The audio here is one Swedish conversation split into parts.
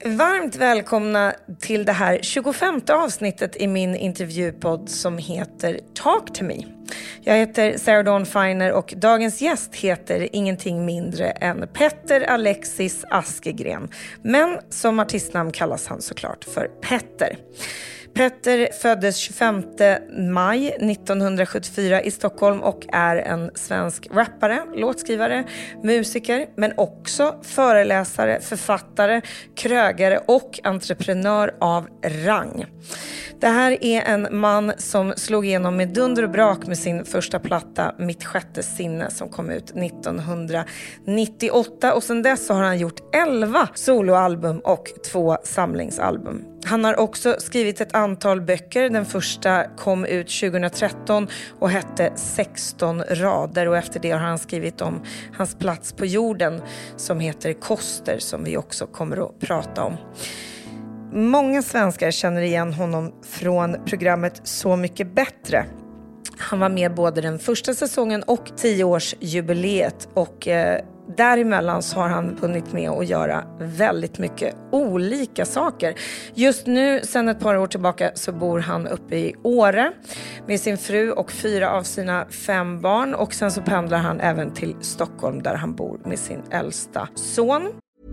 Varmt välkomna till det här 25:e avsnittet i min intervjupodd som heter Talk to me. Jag heter Sarah Dawn Finer och dagens gäst heter ingenting mindre än Petter Alexis Askegren. Men som artistnamn kallas han såklart för Petter. Petter föddes 25 maj 1974 i Stockholm och är en svensk rappare, låtskrivare, musiker, men också föreläsare, författare, krögare och entreprenör av rang. Det här är en man som slog igenom med dunder och brak med sin första platta Mitt sjätte sinne som kom ut 1998 och sedan dess har han gjort 11 soloalbum och 2 samlingsalbum. Han har också skrivit ett antal böcker. Den första kom ut 2013 och hette 16 rader och efter det har han skrivit om hans plats på jorden som heter Koster som vi också kommer att prata om. Många svenskar känner igen honom från programmet Så mycket bättre. Han var med både den första säsongen och 10-årsjubileet och däremellan så har han hunnit med att göra väldigt mycket olika saker. Just nu, sedan ett par år tillbaka, så bor han uppe i Åre med sin fru och 4 av sina 5 barn. Och sen så pendlar han även till Stockholm där han bor med sin äldsta son.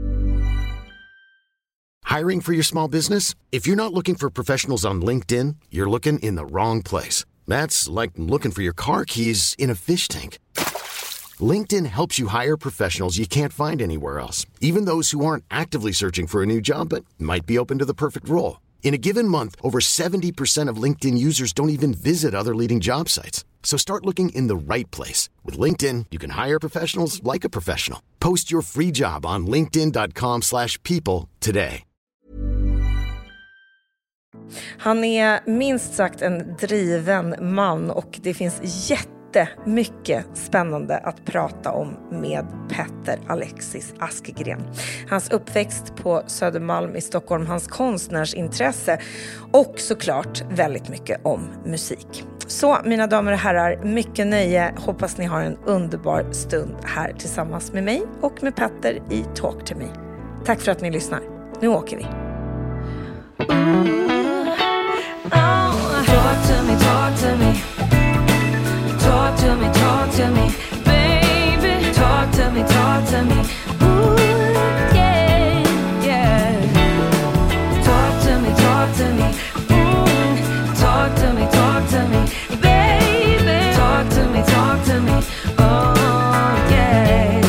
Hiring for your small business? If you're not looking for professionals on LinkedIn, you're looking in the wrong place. That's like looking for your car keys in a fish tank. LinkedIn helps you hire professionals you can't find anywhere else, even those who aren't actively searching for a new job but might be open to the perfect role. In a given month, over 70% of LinkedIn users don't even visit other leading job sites. So start looking in the right place. With LinkedIn, you can hire professionals like a professional. Post your free job on linkedin.com/people today. Han är minst sagt en driven man och det finns jättemycket spännande att prata om med Petter Alexis Askegren. Hans uppväxt på Södermalm i Stockholm, hans konstnärsintresse och såklart väldigt mycket om musik. Så mina damer och herrar, mycket nöje. Hoppas ni har en underbar stund här tillsammans med mig och med Petter i Talk to me. Tack för att ni lyssnar. Nu åker vi. Talk to me, talk to me. Talk to me, talk to me. Baby, talk to me, talk to me. Ooh, yeah, yeah. Talk to me, talk to me. Talk to me, talk to me. Baby, talk to me, talk to me. Oh, yeah.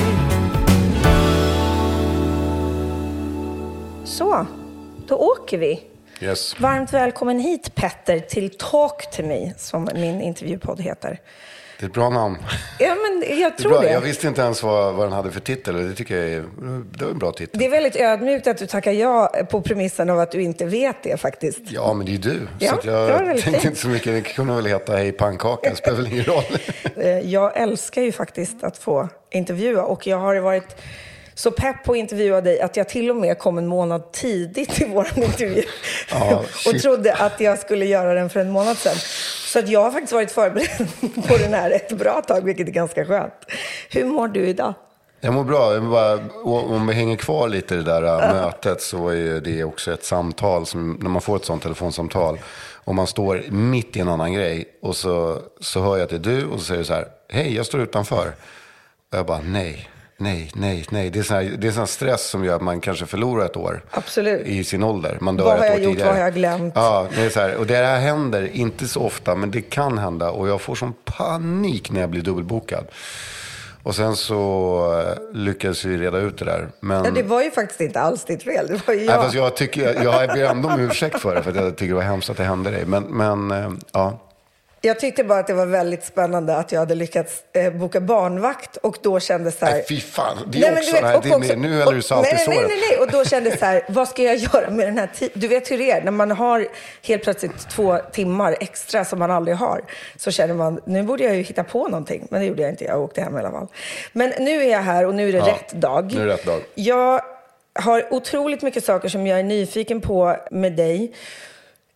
Så, då åker vi. Yes. Varmt välkommen hit Petter till Talk to me som min intervjupodd heter. Det är ett bra namn. Ja, men jag tror det. Jag visste inte ens vad den hade för titel. Det tycker jag det var en bra titel. Det är väldigt ödmjukt att du tackar ja på premissen av att du inte vet det faktiskt. Ja, men det är du. Ja, så att jag tänkte inte så mycket. Det kunde väl heta Hej pannkaka. Det spelar väl ingen roll. Jag älskar ju faktiskt att få intervjua och jag har varit så pepp på att intervjua dig att jag till och med kom en månad tidigt till vår intervju. Och trodde att jag skulle göra den för en månad sedan. Så att jag har faktiskt varit förberedd på den här ett bra tag, vilket är ganska skönt. Hur mår du idag? Jag mår bra. Om vi hänger kvar lite i det där mötet så är det också ett samtal. Som, när man får ett sånt telefonsamtal och man står mitt i en annan grej och så hör jag att det är du och så säger du så här: hej, jag står utanför. Och jag bara nej. Det är sån stress som gör att man kanske förlorar ett år. Absolut. I sin ålder. Man dör vad har ett år jag gjort, tidigare. vad har jag glömt? Ja, det är så här. Och det här händer inte så ofta, men det kan hända. Och jag får sån panik när jag blir dubbelbokad. Och sen så lyckades vi reda ut det där. Men... Ja, det var ju faktiskt inte alls ditt fel. Det var ju jag. Nej, fast jag ber ändå om ursäkt för det. För att jag tycker det var hemskt att det hände dig. Men ja. Jag tyckte bara att det var väldigt spännande att jag hade lyckats boka barnvakt och då kände så här... Nej, fy fan. Det är också... Nu häller du salt i såret. Nej. Och då kände så här, vad ska jag göra med den här tiden? Du vet hur det är. När man har helt plötsligt 2 timmar extra som man aldrig har så känner man, nu borde jag ju hitta på någonting. Men det gjorde jag inte, jag åkte hem i alla fall. Men nu är jag här och nu är det rätt dag. Nu är det rätt dag. Jag har otroligt mycket saker som jag är nyfiken på med dig.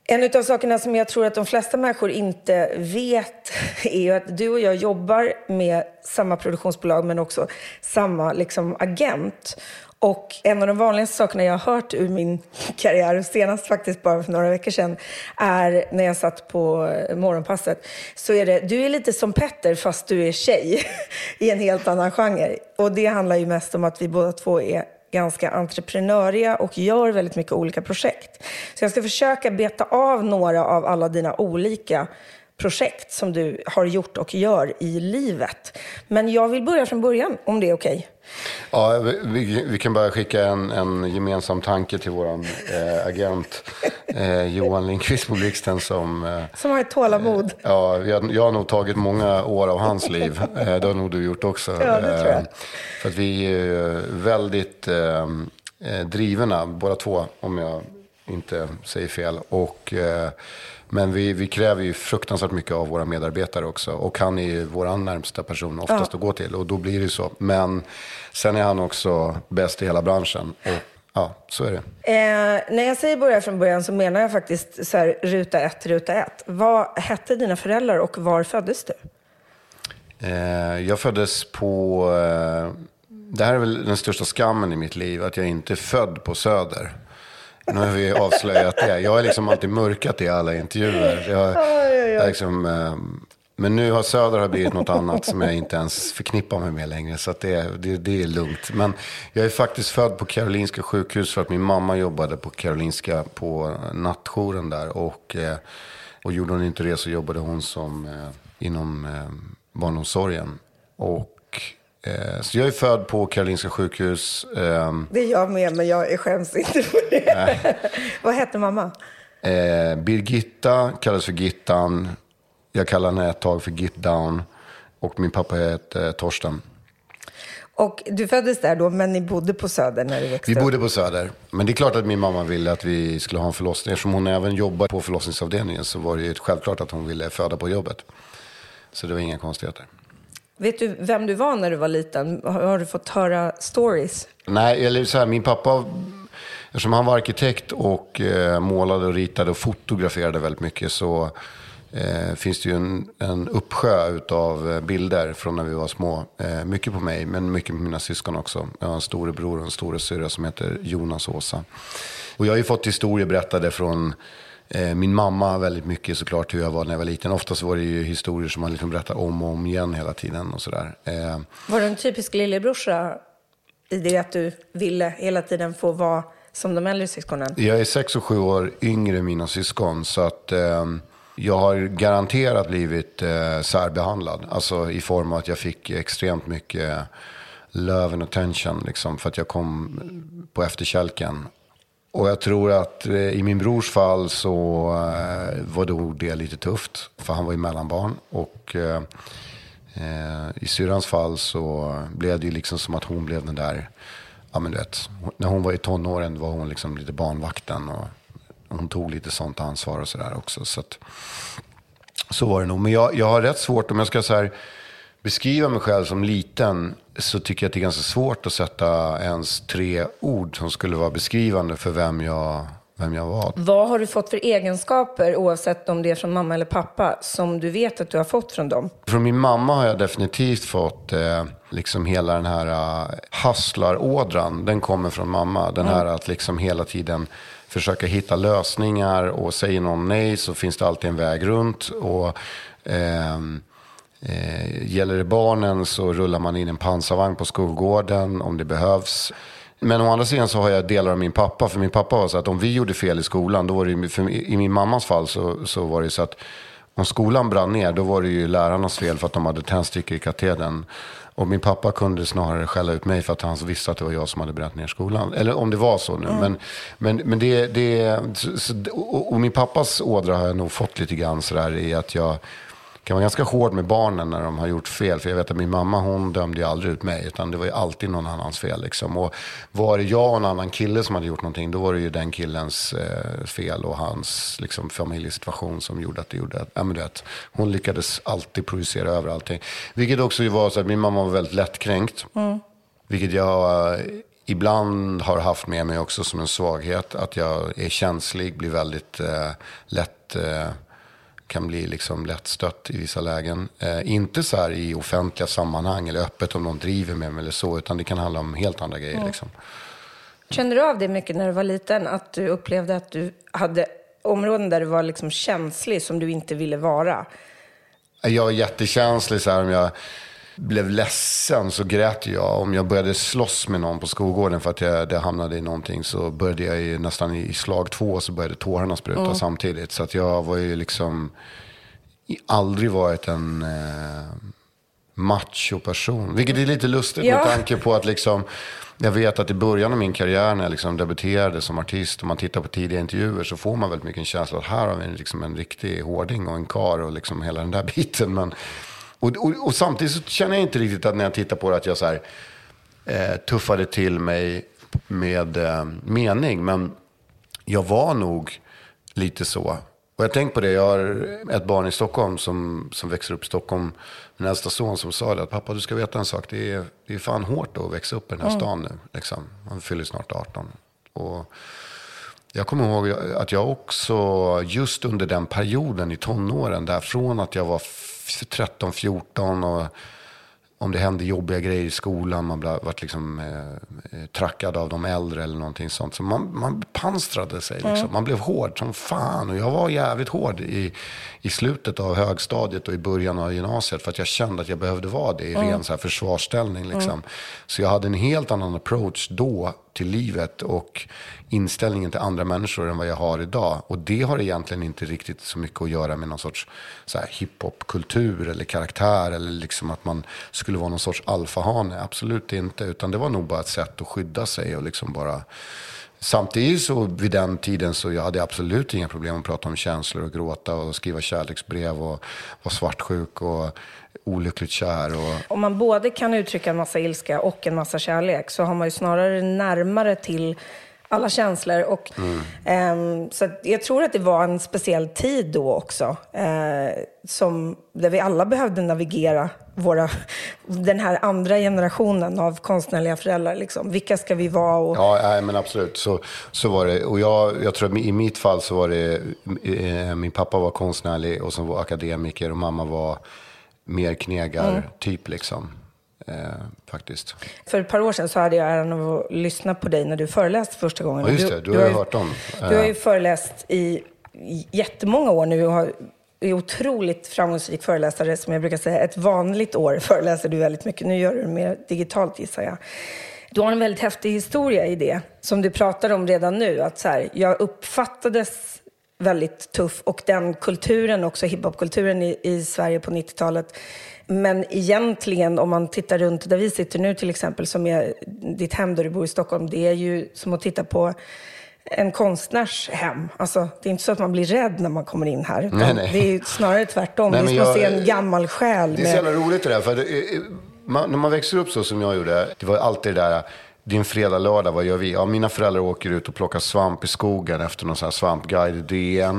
En av sakerna som jag tror att de flesta människor inte vet är ju att du och jag jobbar med samma produktionsbolag men också samma liksom agent. Och en av de vanligaste sakerna jag har hört ur min karriär, senast faktiskt bara för några veckor sedan, är när jag satt på morgonpasset, så är det, du är lite som Petter fast du är tjej i en helt annan genre. Och det handlar ju mest om att vi båda två är ganska entreprenöriga och gör väldigt mycket olika projekt. Så jag ska försöka beta av några av alla dina olika projekt som du har gjort och gör i livet. Men jag vill börja från början, om det är okej. Ja, vi kan bara skicka en gemensam tanke till våran agent Johan Lindqvist på Blixten som har ett tålamod. Ja, jag har nog tagit många år av hans liv. Det har nog du gjort också. Ja, det tror jag. För att vi är väldigt drivna, båda två, om jag inte säger fel. Men vi kräver ju fruktansvärt mycket av våra medarbetare också. Och han är ju vår närmsta person oftast att gå till. Och då blir det så. Men sen är han också bäst i hela branschen. Och ja, så är det. När jag säger börja från början så menar jag faktiskt så här, ruta ett. Vad hette dina föräldrar och var föddes du? Jag föddes på... det här är väl den största skammen i mitt liv. Att jag inte är född på Söder. Nu har vi avslöjat det. Jag har liksom alltid mörkat det i alla intervjuer. Jag liksom, men nu har Söder blivit något annat som jag inte ens förknippar mig med längre. Så att det är lugnt. Men jag är faktiskt född på Karolinska sjukhus för att min mamma jobbade på Karolinska på nattjouren där. Och gjorde hon inte det så jobbade hon inom barnomsorgen. Så jag är född på Karolinska sjukhus. Det är jag med, men jag skäms inte för det. Vad hette mamma? Birgitta kallas för Gittan. Jag kallar henne ett tag för Gitdown. Och min pappa heter Torsten. Och du föddes där då, men ni bodde på Söder när du växte upp? Vi bodde på Söder. Men det är klart att min mamma ville att vi skulle ha en förlossning. Eftersom hon även jobbar på förlossningsavdelningen så var det ju självklart att hon ville föda på jobbet. Så det var inga konstigheter. Vet du vem du var när du var liten? Har du fått höra stories? Nej, eller så här, min pappa, eftersom han var arkitekt och målade och ritade och fotograferade väldigt mycket, så finns det ju en uppsjö utav bilder från när vi var små. Mycket på mig, men mycket på mina syskon också. Jag har en storebror och en storesyrra som heter Jonas Åsa. Och jag har ju fått historier berättade från min mamma väldigt mycket såklart hur jag var när jag var liten. Oftast var det ju historier som man liksom berättar om och om igen hela tiden och sådär. Var du en typisk lillebrorsa i det att du ville hela tiden få vara som de äldre syskonen? Jag är 6 och 7 år yngre än mina syskon, så att jag har garanterat blivit särbehandlad. Alltså i form av att jag fick extremt mycket love and attention liksom, för att jag kom på efterkälken. Och jag tror att i min brors fall så var då det lite tufft. För han var ju mellanbarn. Och i syrrans fall så blev det ju liksom som att hon blev den där... Ja men du vet, när hon var i tonåren var hon liksom lite barnvakten. Och hon tog lite sånt ansvar och sådär också. Så var det nog. Men jag har rätt svårt, om jag ska så här beskriva mig själv som liten, så tycker jag att det är ganska svårt att sätta ens 3 ord som skulle vara beskrivande för vem jag var. Vad har du fått för egenskaper, oavsett om det är från mamma eller pappa, som du vet att du har fått från dem? Från min mamma har jag definitivt fått liksom hela den här hustlarådran. Den kommer från mamma. Den här att liksom hela tiden försöka hitta lösningar, och säger någon nej så finns det alltid en väg runt. Och gäller det barnen så rullar man in en pansarvagn på skolgården om det behövs. Men å andra sidan så har jag delar av min pappa. För min pappa var så att om vi gjorde fel i skolan, då var det, i min mammas fall så var det så att om skolan brann ner, då var det ju lärarnas fel för att de hade tändstickor i katedern. Och min pappa kunde snarare skälla ut mig för att han visste att det var jag som hade bränt ner skolan. Eller om det var så nu. Men och min pappas ådra har jag nog fått lite grann sådär i att jag kan vara ganska hård med barnen när de har gjort fel. För jag vet att min mamma, hon dömde ju aldrig ut mig. Utan det var ju alltid någon annans fel liksom. Och var det jag och en annan kille som hade gjort någonting, då var det ju den killens fel och hans liksom, familjesituation som gjorde att det gjorde. Ja, men du vet, hon lyckades alltid projicera över allting. Vilket också var så att min mamma var väldigt lättkränkt. Vilket jag ibland har haft med mig också som en svaghet. Att jag är känslig, blir väldigt lätt... kan bli liksom lättstött i vissa lägen. Inte så här i offentliga sammanhang eller öppet om någon driver med mig eller så, utan det kan handla om helt andra grejer. Liksom. Kände du av det mycket när du var liten? Att du upplevde att du hade områden där du var liksom känslig som du inte ville vara? Jag är jättekänslig. Så här, om jag blev ledsen så grät jag. Om jag började slåss med någon på skolgården för att det hamnade i någonting, så började jag ju nästan i slag 2 så började tårarna spruta samtidigt. Så att jag var ju liksom aldrig varit en macho person. Vilket är lite lustigt med tanke på att liksom, jag vet att i början av min karriär när jag liksom debuterade som artist, och man tittar på tidiga intervjuer, så får man väldigt mycket en känsla att här har vi liksom en riktig hårding och en kar och liksom hela den där biten. Men och samtidigt så känner jag inte riktigt att när jag tittar på det att jag så här, tuffade till mig med mening. Men jag var nog lite så. Och jag tänkte på det, jag har ett barn i Stockholm som växer upp i Stockholm. Min äldsta son som sa det, att pappa, du ska veta en sak, det är fan hårt att växa upp i den här stan nu. Liksom. Han fyller snart 18. Och jag kommer ihåg att jag också just under den perioden i tonåren, där från att jag var 13-14 och om det hände jobbiga grejer i skolan, man varit liksom trackad av de äldre eller någonting sånt, så man panstrade sig liksom. Man blev hård som fan, och jag var jävligt hård i slutet av högstadiet och i början av gymnasiet, för att jag kände att jag behövde vara det i ren så här försvarsställning liksom. Så jag hade en helt annan approach då till livet och inställningen till andra människor än vad jag har idag. Och det har egentligen inte riktigt så mycket att göra med någon sorts så här hiphop-kultur eller karaktär, eller liksom att man skulle vara någon sorts alfahane. Absolut inte, utan det var nog bara ett sätt att skydda sig och liksom bara... Samtidigt så vid den tiden så jag hade absolut inga problem att prata om känslor och gråta och skriva kärleksbrev och vara svartsjuk och olyckligt kär. Om man både kan uttrycka en massa ilska och en massa kärlek, så har man ju snarare närmare till alla känslor. Och, så att jag tror att det var en speciell tid då också, där vi alla behövde navigera den här andra generationen av konstnärliga föräldrar. Liksom. Vilka ska vi vara? Och... Ja, men absolut. Så var det. Och jag tror att i mitt fall så var det... min pappa var konstnärlig och som var akademiker, och mamma var mer knegar-typ liksom. Faktiskt. För ett par år sedan så hade jag äran av att lyssna på dig när du föreläste första gången. Ja, just det. Du har ju hört om. Du har ju föreläst i jättemånga år nu och är otroligt framgångsrik föreläsare. Som jag brukar säga, ett vanligt år föreläser du väldigt mycket. Nu gör du det mer digitalt, gissar jag. Du har en väldigt häftig historia i det, som du pratar om redan nu. Att så här, jag uppfattades väldigt tuff, och den kulturen också, hiphopkulturen i Sverige på 90-talet. Men egentligen, om man tittar runt där vi sitter nu till exempel, som är ditt hem där du bor i Stockholm, det är ju som att titta på en konstnärs hem. Alltså, det är inte så att man blir rädd när man kommer in här. Nej. Det är ju snarare tvärtom. Det är som att se en gammal själ. Det är så jävla roligt det där. För när man växer upp så som jag gjorde, det var alltid det där... Din fredag, lördag, vad gör vi? Ja, mina föräldrar åker ut och plockar svamp i skogen efter någon sån här svampguide i DN.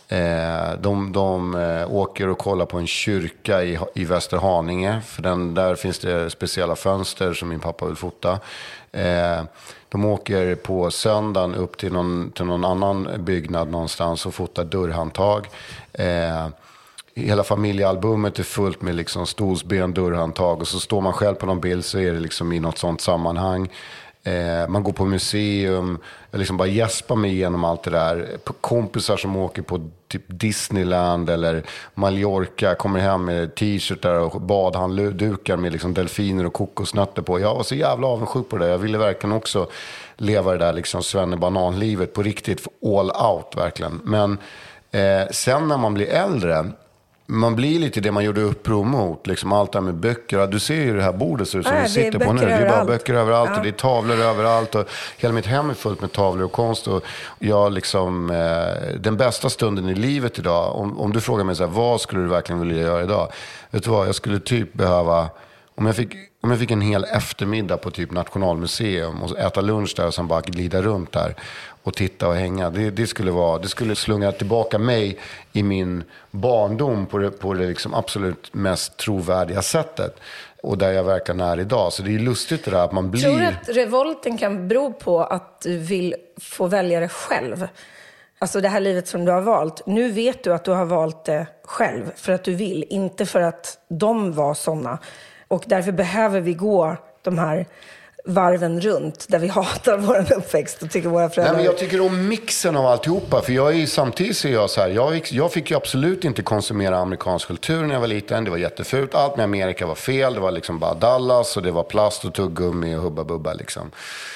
De åker och kollar på en kyrka i Västerhaninge. För där finns det speciella fönster som min pappa vill fota. De åker på söndagen upp till någon annan byggnad någonstans och fotar dörrhandtag. Hela familjealbumet är fullt med liksom stolsben, dörrhandtag, och så står man själv på någon bild, så är det liksom i något sånt sammanhang. Man går på museum, jag liksom bara gäspar mig igenom allt det där. Kompisar som åker på typ Disneyland eller Mallorca kommer hem med t-shirtar och badhanddukar med liksom delfiner och kokosnötter på. Jag var så jävla avundsjuk på det. Jag ville verkligen också leva det där liksom svennebananlivet på riktigt, all out verkligen. Men sen när man blir äldre, man blir lite det man gjorde uppror mot, liksom allt det här med böcker. Du ser ju det här bordet som vi sitter på nu. Det är bara böcker överallt, och det är tavlor överallt, och hela mitt hem är fullt med tavlor och konst. Och jag liksom, den bästa stunden i livet idag, om du frågar mig så här, vad skulle du verkligen vilja göra idag? Vet du vad, jag skulle typ behöva, Om jag fick en hel eftermiddag på typ Nationalmuseum och äta lunch där och sen bara glida runt där och titta och hänga. Det skulle slunga tillbaka mig i min barndom på det liksom absolut mest trovärdiga sättet. Och där jag verkar när idag. Så det är lustigt det där att man blir... Tror du att revolten kan bero på att du vill få välja det själv? Alltså det här livet som du har valt. Nu vet du att du har valt det själv för att du vill. Inte för att de var såna. Och därför behöver vi gå de här varven runt där vi hatar vår uppväxt och tycker våra föräldrar... Nej, men jag tycker om mixen av alltihopa. För samtidigt ser jag så här, jag fick ju absolut inte konsumera amerikansk kultur när jag var liten. Det var jättefult. Allt med Amerika var fel. Det var liksom bara Dallas och det var plast och tuggummi och hubba bubba liksom.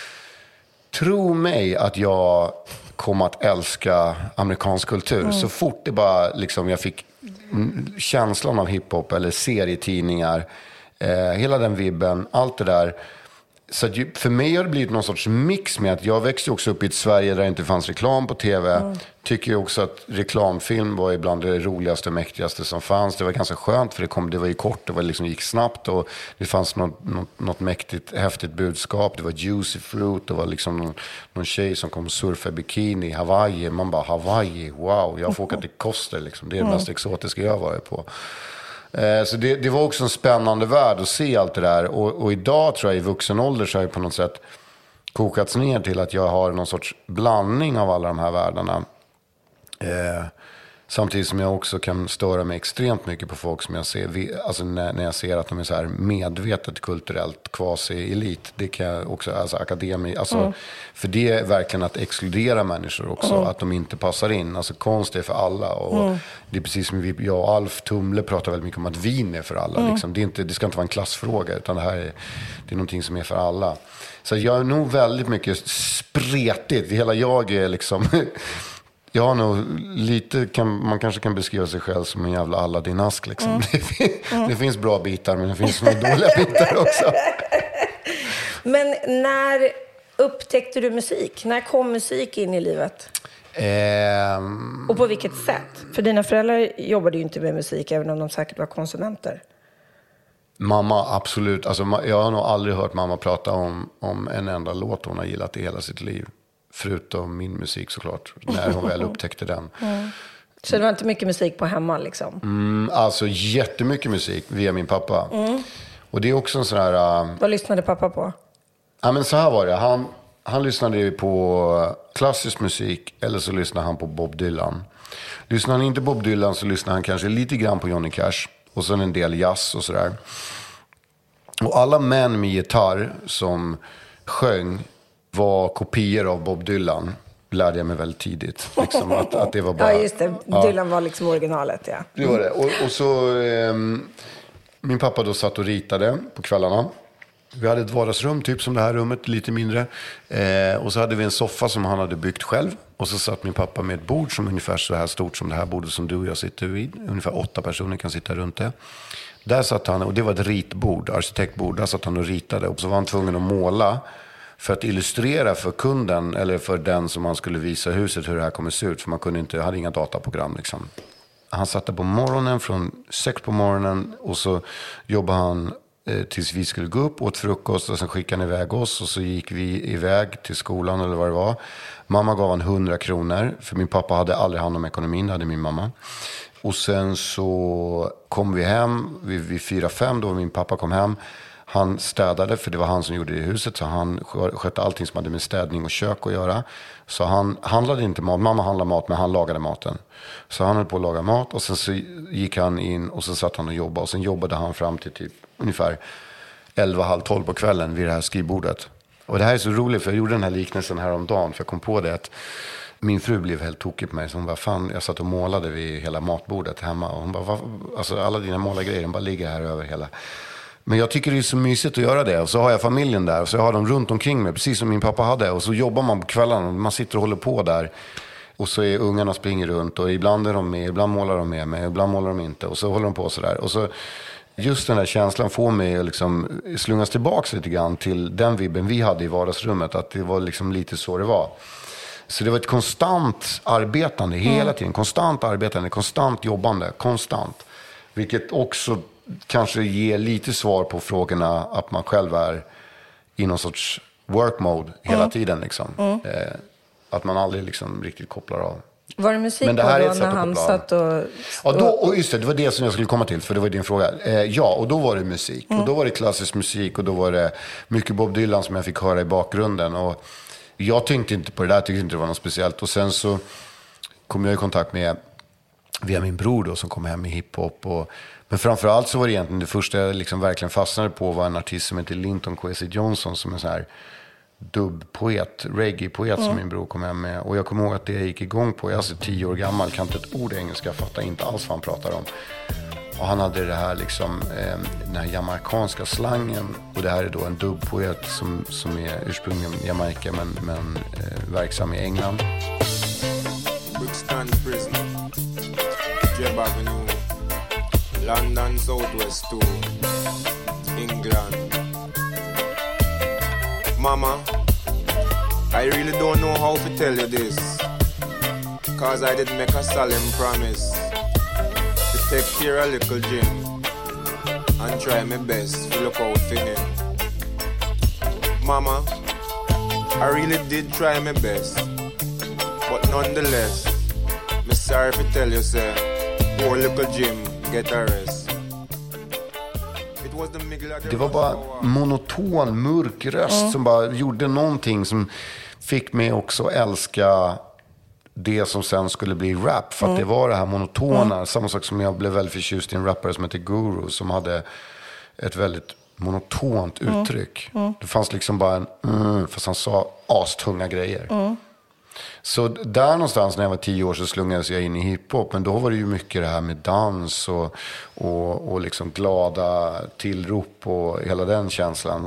Tro mig att jag kom att älska amerikansk kultur. Så fort det bara liksom jag fick känslan av hiphop eller serietidningar, hela den vibben, allt det där. Så att för mig har det blivit någon sorts mix med att jag växte också upp i ett Sverige där det inte fanns reklam på tv. Tycker jag också att reklamfilm var ibland det roligaste och mäktigaste som fanns. Det var ganska skönt för det var ju kort, det var liksom, gick snabbt och det fanns något mäktigt, häftigt budskap. Det var juicy fruit, det var liksom någon tjej som kom surfa i bikini i Hawaii. Man bara, Hawaii, wow, jag får åka till Koster liksom. Det är det mest exotiska jag har varit på. Så det var också en spännande värld att se allt det där. Och idag tror jag i vuxen ålder så har jag på något sätt kokats ner till att jag har någon sorts blandning av alla de här världarna. Samtidigt som jag också kan störa mig extremt mycket på folk som jag ser, alltså när jag ser att de är så här medvetet kulturellt quasi-elit. Det kan jag också, alltså akademi, alltså, för det är verkligen att exkludera människor också, att de inte passar in. Alltså konst är för alla och det är precis som jag och Alf Tumle pratar väldigt mycket om att vin är för alla. Liksom. Det ska inte vara en klassfråga utan det är någonting som är för alla. Så jag är nog väldigt mycket spretigt. Hela jag är liksom... Jag har nog lite, man kanske kan beskriva sig själv som en jävla Aladdin-ask liksom. Det finns bra bitar men det finns några dåliga bitar också. Men när upptäckte du musik? När kom musik in i livet? Och på vilket sätt? För dina föräldrar jobbade ju inte med musik även om de säkert var konsumenter. Mamma, absolut. Alltså, jag har nog aldrig hört mamma prata om en enda låt hon har gillat i hela sitt liv. Förutom min musik såklart, när hon väl upptäckte den. Så det var inte mycket musik på hemma liksom? Alltså jättemycket musik via min pappa. Och det är också en sån här... Vad lyssnade pappa på? Ja men så här var det. Han lyssnade ju på klassisk musik eller så lyssnade han på Bob Dylan. Lyssnade han inte på Bob Dylan så lyssnade han kanske lite grann på Johnny Cash. Och sen en del jazz och sådär. Och alla män med gitarr som sjöng var kopior av Bob Dylan, lärde jag mig väldigt tidigt. Liksom, att det var bara... Ja, just det. Dylan var liksom originalet, ja. Det var det. Och så... min pappa då satt och ritade på kvällarna. Vi hade ett vardagsrum, typ som det här rummet, lite mindre. Och så hade vi en soffa som han hade byggt själv. Och så satt min pappa med ett bord som ungefär så här stort som det här bordet som du och jag sitter vid. Ungefär 8 personer kan sitta runt det. Där satt han, och det var ett ritbord, arkitektbord. Där satt han och ritade. Och så var han tvungen att måla för att illustrera för kunden eller för den som man skulle visa huset hur det här kommer se ut. För man hade inga dataprogram liksom. Han satt där på morgonen från 6 på morgonen och så jobbade han tills vi skulle gå upp, åt frukost och sen skickade han iväg oss och så gick vi iväg till skolan eller vad det var. Mamma gav han 100 kronor för min pappa hade aldrig hand om ekonomin, det hade min mamma. Och sen så kom vi hem vid 4-5 då min pappa kom hem. Han städade, för det var han som gjorde det i huset. Så han skötte allting som hade med städning och kök att göra. Så han handlade inte mat. Mamma handlade mat, men han lagade maten. Så han höll på att laga mat. Och sen så gick han in och så satt han och jobbade. Och sen jobbade han fram till typ ungefär 11:30 på kvällen vid det här skrivbordet. Och det här är så roligt, för jag gjorde den här liknelsen häromdagen. För jag kom på det att min fru blev helt tokig på mig. Så hon bara, fan, jag satt och målade vid hela matbordet hemma. Och hon bara, alltså alla dina målargrejer, de bara ligger här över hela... Men jag tycker det är så mysigt att göra det. Och så har jag familjen där. Och så har de runt omkring mig. Precis som min pappa hade. Och så jobbar man på kvällarna. Man sitter och håller på där. Och så är ungarna springer runt. Och ibland är de med. Ibland målar de med mig. Ibland målar de inte. Och så håller de på så där. Och så just den där känslan får mig att liksom slungas tillbaka lite grann till den vibben vi hade i vardagsrummet. Att det var liksom lite så det var. Så det var ett konstant arbetande hela tiden. Konstant arbetande. Konstant jobbande. Konstant. Vilket också kanske ge lite svar på frågorna att man själv är i någon sorts work mode hela tiden liksom. Att man aldrig liksom riktigt kopplar av. Var det musik Men det här då är ett sätt när att han koppla av. satt och... Ja, och just det var det som jag skulle komma till, för det var din fråga. Ja, och då var det musik. Och då var det klassisk musik och då var det mycket Bob Dylan som jag fick höra i bakgrunden. Och jag tänkte inte på det där, tyckte inte det var något speciellt. Och sen så kom jag i kontakt med, via min bror då, som kom hem med hiphop. Men framförallt så var det egentligen det första jag liksom verkligen fastnade på var en artist som heter Linton Kwesi Johnson, som är så här dubbpoet, reggae-poet som min bror kom hem med. Och jag kommer ihåg att det jag gick igång på, jag är alltså 10 år gammal, kan inte ett ord engelska, fattar inte alls vad han pratar om. Och han hade det här liksom, den här jamaicanska slangen. Och det här är då en dubbpoet som är ursprungligen Jamaica men verksam i England. Brixton Prison, Jeb Avenue, London Southwest to England. Mama, I really don't know how to tell you this, cause I did make a solemn promise to take care of little Jim and try my best to look out for him. Mama, I really did try my best, but nonetheless, me sorry to tell you, sir, poor little Jim get a rest. Det var bara monoton, mörk röst som bara gjorde någonting som fick mig också älska det som sen skulle bli rap. För att det var det här monotona. Samma sak som jag blev väldigt förtjust i en rappare som heter Guru, som hade ett väldigt monotont uttryck. Det fanns liksom bara en fast han sa astunga grejer. Så där någonstans när jag var 10 år så slungades jag in i hiphop. Men då var det ju mycket det här med dans och liksom glada tillrop och hela den känslan.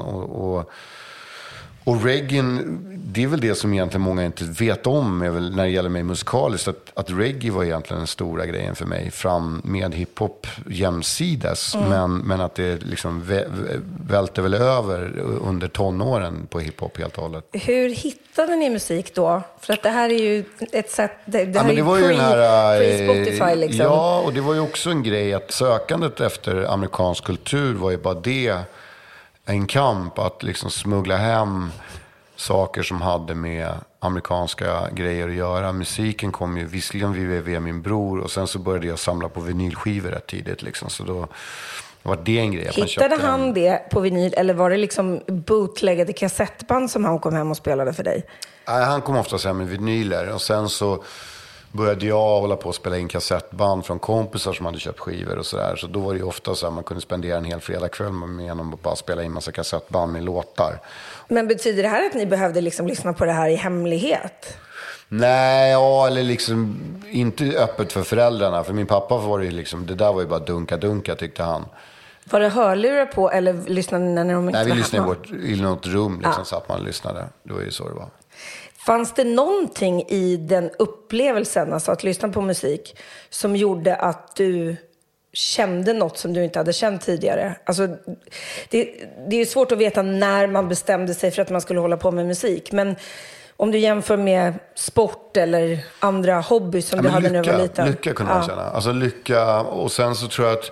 Och reggae, det är väl det som egentligen många inte vet om är väl, när det gäller mig musikaliskt, att reggae var egentligen den stora grejen för mig fram med hiphop jämsides. Men att det liksom välte väl över under tonåren på hiphop helt och hållet. Hur hittade ni musik då? För att det här är ju ett sätt, det här är ju pre-Spotify liksom. Ja, och det var ju också en grej att sökandet efter amerikansk kultur var ju bara det, en kamp att liksom smuggla hem saker som hade med amerikanska grejer att göra. Musiken kom ju visserligen via min bror, och sen så började jag samla på vinylskivor rätt tidigt liksom. Så då var det en grej. Hittade han det på vinyl, eller var det liksom bootleggade kassettband som han kom hem och spelade för dig? Nej, han kom ofta hem med vinyler, och sen så började jag hålla på att spela in kassettband från kompisar som hade köpt skivor och sådär. Så då var det ju ofta så att man kunde spendera en hel fredagkväll med att bara spela in massa kassettband med låtar. Men betyder det här att ni behövde liksom lyssna på det här i hemlighet? Nej, ja, eller liksom inte öppet för föräldrarna. För min pappa var det ju liksom, det där var ju bara dunka tyckte han. Var det hörlurar på eller lyssnade ni när de inte Nej, vi var lyssnade hemma? i något rum liksom, så att man lyssnade. Det var ju så det var. Fanns det någonting i den upplevelsen, alltså att lyssna på musik, som gjorde att du kände något som du inte hade känt tidigare? Alltså, det är ju svårt att veta när man bestämde sig för att man skulle hålla på med musik. Men om du jämför med sport eller andra hobbys som du hade när du var liten. Lycka kunde man känna. Alltså lycka, och sen så tror jag att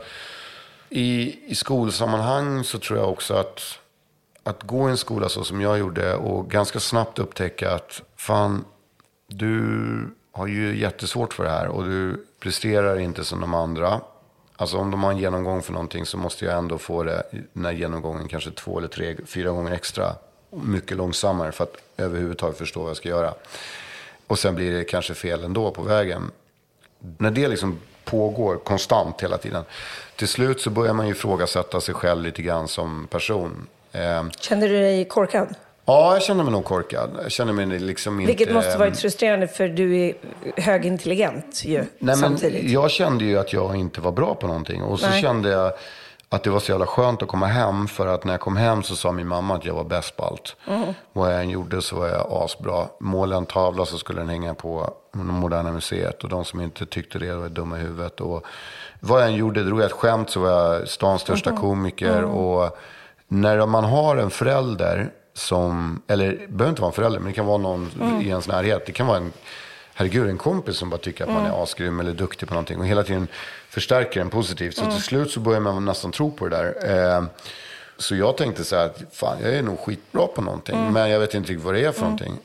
i skolsammanhang så tror jag också att gå i en skola så som jag gjorde och ganska snabbt upptäcka att fan, du har ju jättesvårt för det här och du presterar inte som de andra. Alltså om de har en genomgång för någonting så måste jag ändå få det, den här genomgången kanske 2 eller 3, 4 gånger extra. Mycket långsammare för att överhuvudtaget förstå vad jag ska göra. Och sen blir det kanske fel ändå på vägen. När det liksom pågår konstant hela tiden. Till slut så börjar man ju ifrågasätta sig själv lite grann som person. Kände du dig korkad? Ja, jag kände mig nog korkad. Jag kände mig liksom inte... Vilket måste varit frustrerande för du är högintelligent ju. Nej, samtidigt. Men jag kände ju att jag inte var bra på någonting. Och så kände jag att det var så jävla skönt att komma hem. För att när jag kom hem så sa min mamma att jag var bäst på allt. Vad jag än gjorde så var jag asbra. Målade en tavla så skulle den hänga på Moderna museet. Och de som inte tyckte det var dumma i huvudet. Och vad jag än gjorde, drog jag ett skämt så var jag stans största komiker. Och när man har en förälder som, eller det behöver inte vara en förälder, men det kan vara någon i ens närhet. Det kan vara herregud, en kompis som bara tycker att man är asgrym eller duktig på någonting. Och hela tiden förstärker den positivt. Så till slut så börjar man nästan tro på det där. Så jag tänkte så här, att fan, jag är nog skitbra på någonting. Men jag vet inte riktigt vad det är för någonting.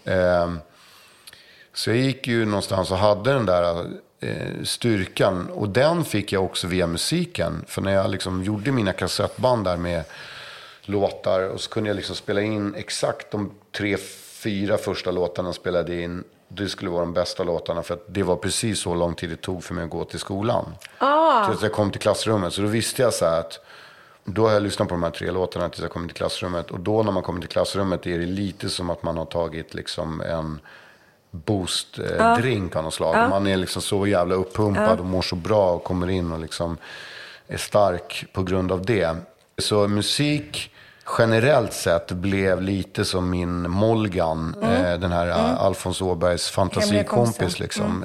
Så jag gick ju någonstans och hade den där styrkan. Och den fick jag också via musiken. För när jag liksom gjorde mina kassettband där med låtar. Och så kunde jag liksom spela in exakt de 3-4 första låtarna spelade in. Det skulle vara de bästa låtarna. För att det var precis så lång tid det tog för mig att gå till skolan. Tills jag kom till klassrummet. Så då visste jag så här att då har jag lyssnat på de här 3 låtarna tills jag kom till klassrummet. Och då när man kommer till klassrummet är det lite som att man har tagit liksom en boostdrink av något slag. Man är liksom så jävla uppumpad och mår så bra och kommer in och liksom är stark på grund av det. Så musik generellt sett blev lite som min Molgan, den här Alfons Åbergs fantasikompis liksom.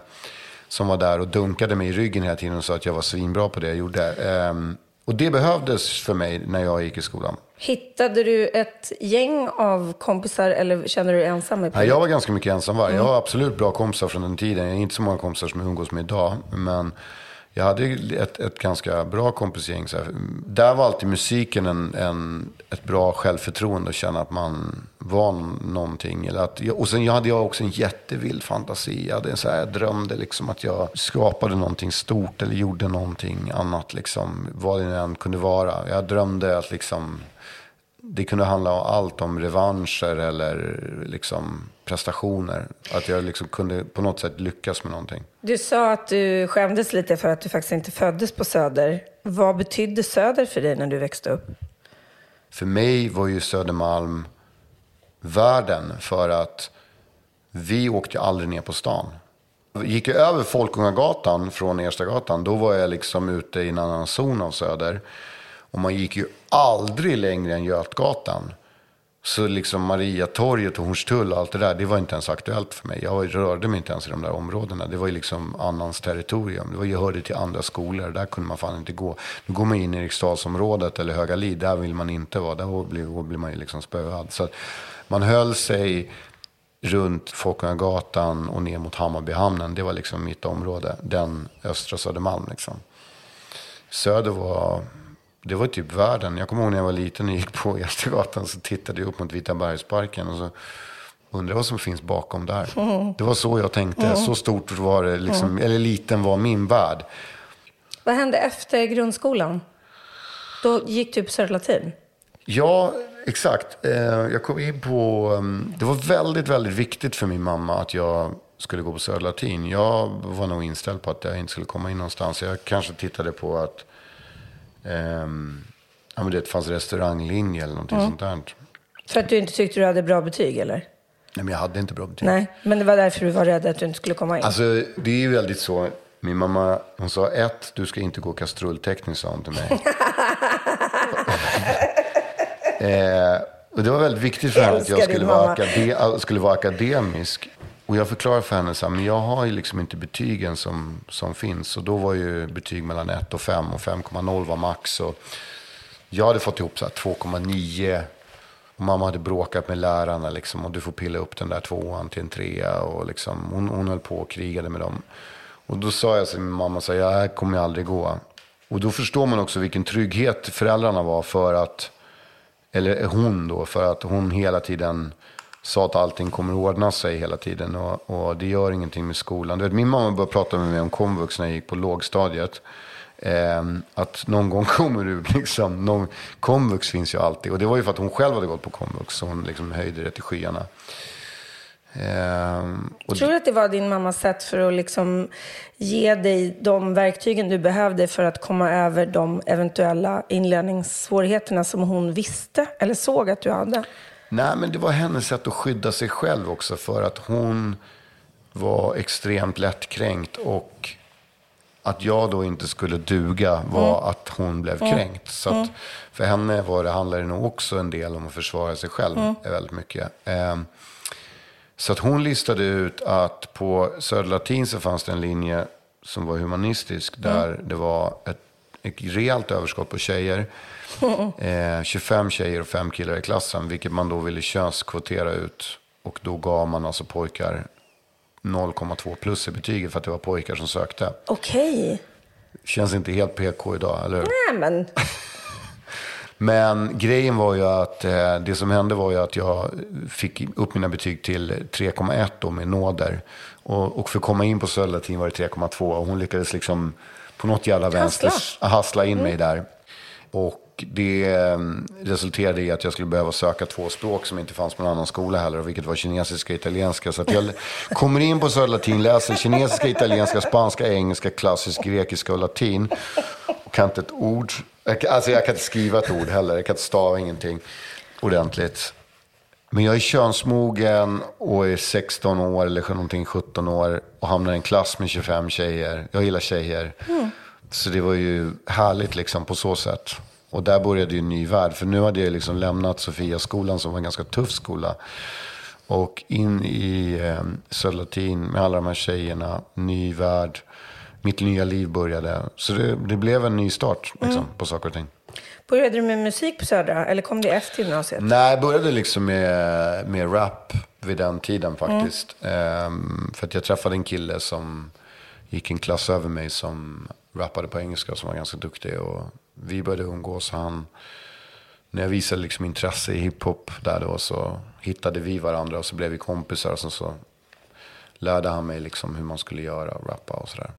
Som var där och dunkade mig i ryggen hela tiden och sa att jag var svinbra på det jag gjorde. Och det behövdes för mig när jag gick i skolan. Hittade du ett gäng av kompisar eller kände du dig ensam? Nej, jag var ganska mycket ensam. Jag har absolut bra kompisar från den tiden. Jag är inte så många kompisar som jag umgås med idag. Men jag hade ett ganska bra kompisgäng. Så här. Där var alltid musiken ett bra självförtroende att känna att man var någonting. Eller att, och sen hade jag också en jättevild fantasi. Jag drömde liksom att jag skapade någonting stort eller gjorde någonting annat. Liksom, vad det än kunde vara. Jag drömde att liksom, det kunde handla om allt om revanscher eller liksom prestationer. Att jag liksom kunde på något sätt lyckas med någonting. Du sa att du skämdes lite för att du faktiskt inte föddes på Söder. Vad betydde Söder för dig när du växte upp? För mig var ju Södermalm världen, för att vi åkte aldrig ner på stan. Gick jag över Folkungagatan från Erstagatan, då var jag liksom ute i en annan zon av Söder. Och man gick ju aldrig längre än Götgatan. Så liksom Mariatorget och Hornstull och allt det där, det var inte ens aktuellt för mig. Jag rörde mig inte ens i de där områdena. Det var ju liksom annans territorium. Jag hörde till andra skolor, där kunde man fan inte gå. Nu går man in i Eriksdalsområdet eller Högalid, där vill man inte vara. Där blir man ju liksom spöad. Så man höll sig runt Folkungagatan och ner mot Hammarbyhamnen. Det var liksom mitt område, den östra Södermalm liksom. Söder det var typ världen. Jag kommer ihåg när jag var liten och gick på Erstagatan, så tittade jag upp mot Vitabergsparken och så undrade vad som finns bakom där. Det var så jag tänkte. Så stort var det liksom, eller liten var min värld. Vad hände efter grundskolan? Då gick du på Söderlatin? Ja, exakt. Jag kom in på... Det var väldigt, väldigt viktigt för min mamma att jag skulle gå på Söderlatin. Jag var nog inställd på att jag inte skulle komma in någonstans. Jag kanske tittade på att det fanns restauranglinje eller någonting sånt där. För att du inte tyckte du hade bra betyg, eller? Nej, men jag hade inte bra betyg. Nej, men det var därför du var rädd att du inte skulle komma in. Alltså, det är ju väldigt så. Min mamma, hon sa du ska inte gå kastrulltekniskt, sa hon till mig. Och det var väldigt viktigt för henne att jag skulle vara akademisk. Och jag förklarade för henne så här, men jag har ju liksom inte betygen som finns. Och då var ju betyg mellan 1 och 5 och 5,0 var max. Och jag hade fått ihop så här 2,9. Och mamma hade bråkat med lärarna liksom. Och du får pilla upp den där 2:an till en 3:a. Och liksom, hon höll på och krigade med dem. Och då sa jag till min mamma, så här, jag kommer aldrig gå. Och då förstår man också vilken trygghet föräldrarna var för att hon hela tiden sa att allting kommer att ordna sig hela tiden. Och det gör ingenting med skolan. Du vet, min mamma började prata med mig om komvux när jag gick på lågstadiet. Att någon gång kommer du liksom, komvux finns ju alltid. Och det var ju för att hon själv hade gått på komvux. Så hon liksom höjde det till skyarna. Tror du att det var din mammas sätt för att liksom ge dig de verktygen du behövde för att komma över de eventuella inlärningssvårigheterna som hon visste eller såg att du hade? Nej, men det var hennes sätt att skydda sig själv också, för att hon var extremt lättkränkt, och att jag då inte skulle duga var att hon blev kränkt. Så att för henne handlade det nog också en del om att försvara sig själv väldigt mycket. Så att hon listade ut att på Söderlatin så fanns det en linje som var humanistisk, där det var ett rejält överskott på tjejer. 25 tjejer och 5 killar i klassen, vilket man då ville könskvotera ut. Och då gav man alltså pojkar 0,2 plus i betyget för att det var pojkar som sökte. Okej. Känns inte helt PK idag, eller hur? Nej, men... Men grejen var ju att det som hände var ju att jag fick upp mina betyg till 3,1 då med nåder. Och för att komma in på Söderlatin var det 3,2. Och hon lyckades liksom på något jävla vänster hassla in mig där. Och det resulterade i att jag skulle behöva söka 2 språk som inte fanns på någon annan skola heller. Vilket var kinesiska och italienska. Så att jag kommer in på Söderlatin, läser kinesiska, italienska, spanska, engelska, klassisk, grekiska och latin. Och kan inte ett ord. Alltså jag kan inte skriva ett ord heller. Jag kan inte stava ingenting ordentligt. Men jag är könsmogen och är 16 år eller någonting 17 år. Och hamnar i en klass med 25 tjejer. Jag gillar tjejer. Så det var ju härligt liksom på så sätt. Och där började ju en ny värld. För nu hade jag liksom lämnat Sofia-skolan som var en ganska tuff skola. Och in i Söderlatin med alla de här tjejerna. Ny värld. Mitt nya liv började. Så det blev en ny start liksom, på saker och ting. Började du med musik på Södra? Eller kom det efter gymnasiet? Nej, jag började liksom med rap vid den tiden faktiskt. För att jag träffade en kille som gick en klass över mig som rappade på engelska som var ganska duktig. Och vi började umgås. När jag visade liksom intresse i hiphop där då så hittade vi varandra och så blev vi kompisar. Och så lärde han mig liksom hur man skulle göra och rappa och sådär.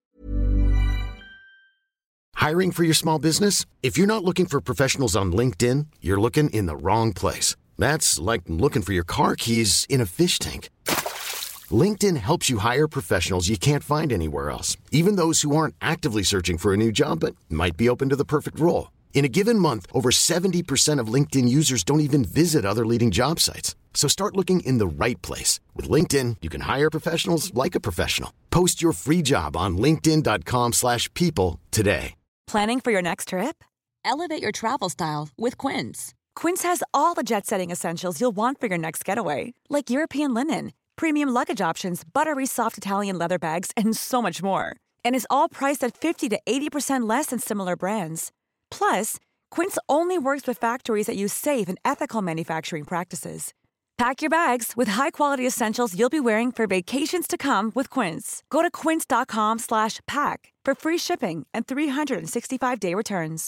Hiring for your small business? If you're not looking for professionals on LinkedIn, you're looking in the wrong place. That's like looking for your car keys in a fish tank. LinkedIn helps you hire professionals you can't find anywhere else, even those who aren't actively searching for a new job but might be open to the perfect role. In a given month, over 70% of LinkedIn users don't even visit other leading job sites. So start looking in the right place. With LinkedIn, you can hire professionals like a professional. Post your free job on linkedin.com/people today. Planning for your next trip? Elevate your travel style with Quince. Quince has all the jet-setting essentials you'll want for your next getaway, like European linen, premium luggage options, buttery soft Italian leather bags, and so much more. And is all priced at 50 to 80% less than similar brands. Plus, Quince only works with factories that use safe and ethical manufacturing practices. Pack your bags with high-quality essentials you'll be wearing for vacations to come with Quince. Go to quince.com/pack for free shipping and 365-day returns.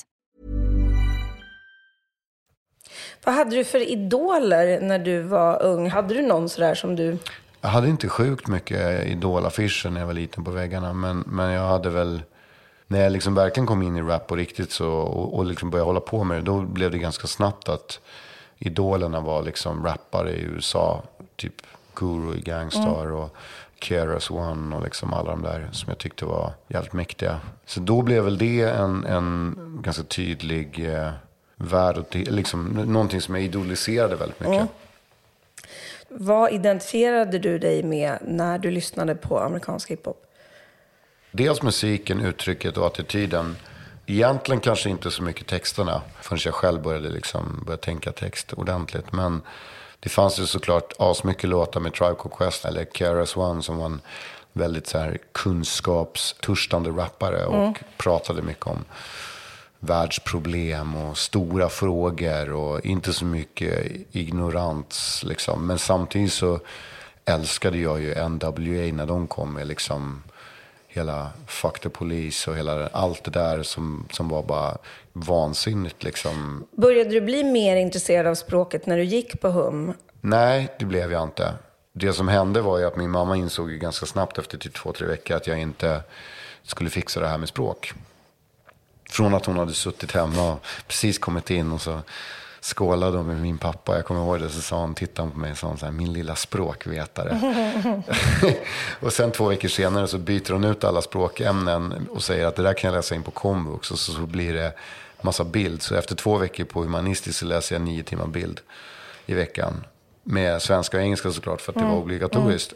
Vad hade du för idoler när du var ung? Hade du någon sådär som du... Jag hade inte sjukt mycket idolaffischer när jag var liten på väggarna. Men jag hade väl... När jag liksom verkligen kom in i rap och riktigt så, och liksom började hålla på med det, då blev det ganska snabbt att idolerna var liksom rappare i USA. Typ Guru i Gangstar och KRS-One och liksom alla de där som jag tyckte var jävligt mäktiga. Så då blev väl det en ganska tydlig värld och liksom någonting som jag idoliserade väldigt mycket. Vad identifierade du dig med när du lyssnade på amerikansk hiphop? Dels musiken, uttrycket och attityden. Egentligen kanske inte så mycket texterna förrän jag själv började tänka text ordentligt. Men det fanns ju såklart asmycket låtar med Tribe Called Quest eller KRS-One som var en väldigt så här kunskapstörstande rappare och pratade mycket om världsproblem och stora frågor och inte så mycket ignorans liksom. Men samtidigt så älskade jag ju NWA när de kom med liksom hela Fuck the Police och allt det där som var bara vansinnigt liksom. Började du bli mer intresserad av språket när du gick på HUM? Nej, det blev jag inte. Det som hände var ju att min mamma insåg ju ganska snabbt efter typ 2-3 veckor att jag inte skulle fixa det här med språk. Från att hon hade suttit hemma och precis kommit in och så skålade med min pappa. Jag kommer ihåg det, så sa hon, tittade på mig och sa så här, min lilla språkvetare. Och sen 2 veckor senare så byter hon ut alla språkämnen och säger att det där kan jag läsa in på komvux. Och så blir det massa bild. Så efter 2 veckor på humanistisk så läser jag 9 timmar bild i veckan. Med svenska och engelska såklart för att det var obligatoriskt.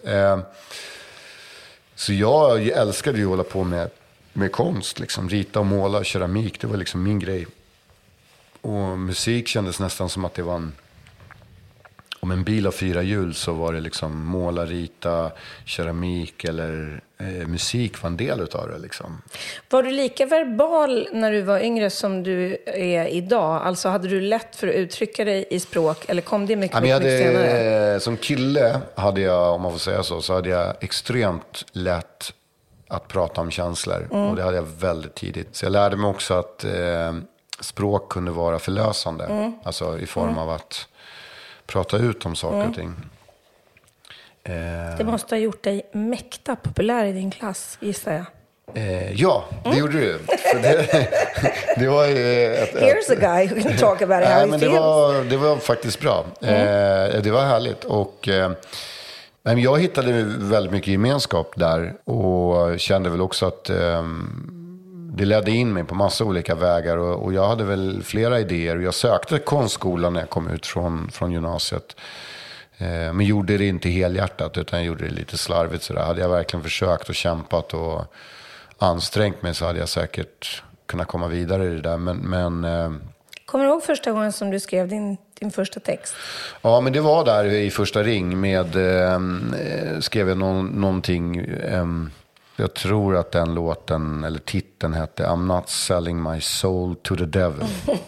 Så jag älskade ju att hålla på med konst. Liksom. Rita och måla, keramik, det var liksom min grej. Och musik kändes nästan som att det var om en bil har 4 hjul så var det liksom måla, rita, keramik eller musik var en del utav det liksom. Var du lika verbal när du var yngre som du är idag? Alltså hade du lätt för att uttrycka dig i språk eller kom det mycket senare? Som kille hade jag, om man får säga så hade jag extremt lätt att prata om känslor. Och det hade jag väldigt tidigt. Så jag lärde mig också att språk kunde vara förlösande. Alltså i form av att prata ut om saker och ting. Det måste ha gjort dig mäkta populär i din klass, gissar jag. Ja, det gjorde du. Det var ju Here's a guy who can talk about how he feels. Det var faktiskt bra. Det var härligt. Och jag hittade väldigt mycket gemenskap där. Och kände väl också att det ledde in mig på massa olika vägar. Och jag hade väl flera idéer. Jag sökte konstskolan när jag kom ut från gymnasiet. Men gjorde det inte helhjärtat utan jag gjorde det lite slarvigt. Så där. Hade jag verkligen försökt och kämpat och ansträngt mig så hade jag säkert kunnat komma vidare i det där. Men kommer du ihåg första gången som du skrev din första text? Ja, men det var där i första ring med skrev jag någonting. Jag tror att den låten eller titeln hette I'm not selling my soul to the devil.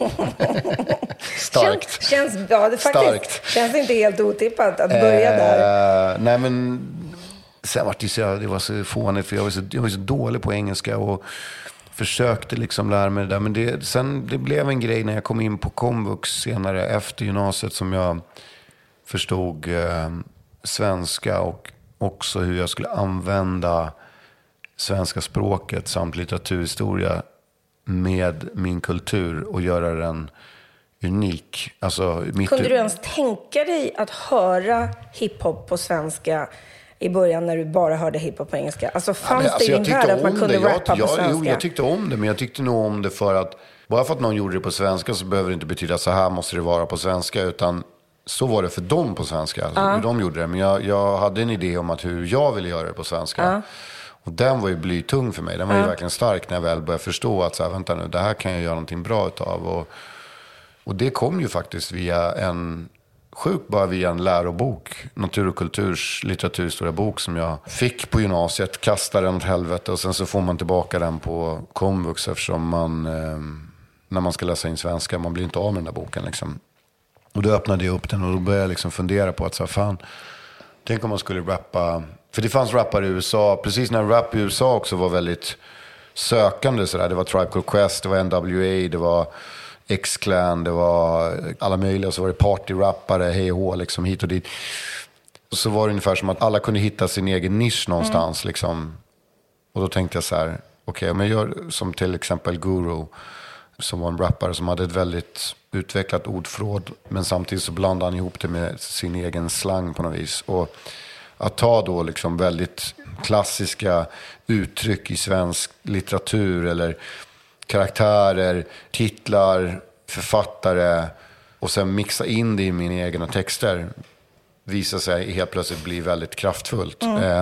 Starkt. Känns inte helt otippat att börja där. Nej, men sen det var så fånigt för jag var så dålig på engelska och försökte liksom lära mig det där. Men det blev en grej när jag kom in på komvux senare efter gymnasiet som jag förstod svenska och också hur jag skulle använda svenska språket samt litteraturhistoria med min kultur och göra den unik. Alltså, kunde du ens tänka dig att höra hiphop på svenska i början när du bara hörde hiphop på engelska? Alltså fanns det i din värld att man kunde rappa på svenska? Jo, jag tyckte om det, men jag tyckte nog om det för att bara för att någon gjorde det på svenska så behöver det inte betyda så här måste det vara på svenska, utan så var det för dem på svenska, alltså, hur de gjorde det. Men jag hade en idé om att hur jag ville göra det på svenska. Och den var ju blytung för mig. Den var ju verkligen stark när jag väl började förstå att så här, vänta nu, det här kan jag göra någonting bra utav. Och det kom ju faktiskt via en lärobok, natur- och kulturs litteraturhistoria bok som jag fick på gymnasiet, kastade den åt helvete och sen så får man tillbaka den på komvux eftersom man, när man ska läsa in svenska, man blir inte av med den där boken liksom. Och då öppnade jag upp den och då började jag liksom fundera på att så här, fan, tänk om man skulle rappa. För det fanns rappare i USA, precis när rap i USA också var väldigt sökande så där. Det var Tribe Called Quest, det var NWA, det var X-Clan, det var alla möjliga, så var det partyrappare, hej och hå, liksom hit och dit. Och så var det ungefär som att alla kunde hitta sin egen nisch någonstans liksom. Och då tänkte jag så här, okej, om jag gör som till exempel Guru, som var en rappare som hade ett väldigt utvecklat ordförråd, men samtidigt så blandade han ihop det med sin egen slang på något vis. Och att ta då liksom väldigt klassiska uttryck i svensk litteratur eller karaktärer, titlar, författare och sen mixa in det i mina egna texter visar sig helt plötsligt bli väldigt kraftfullt.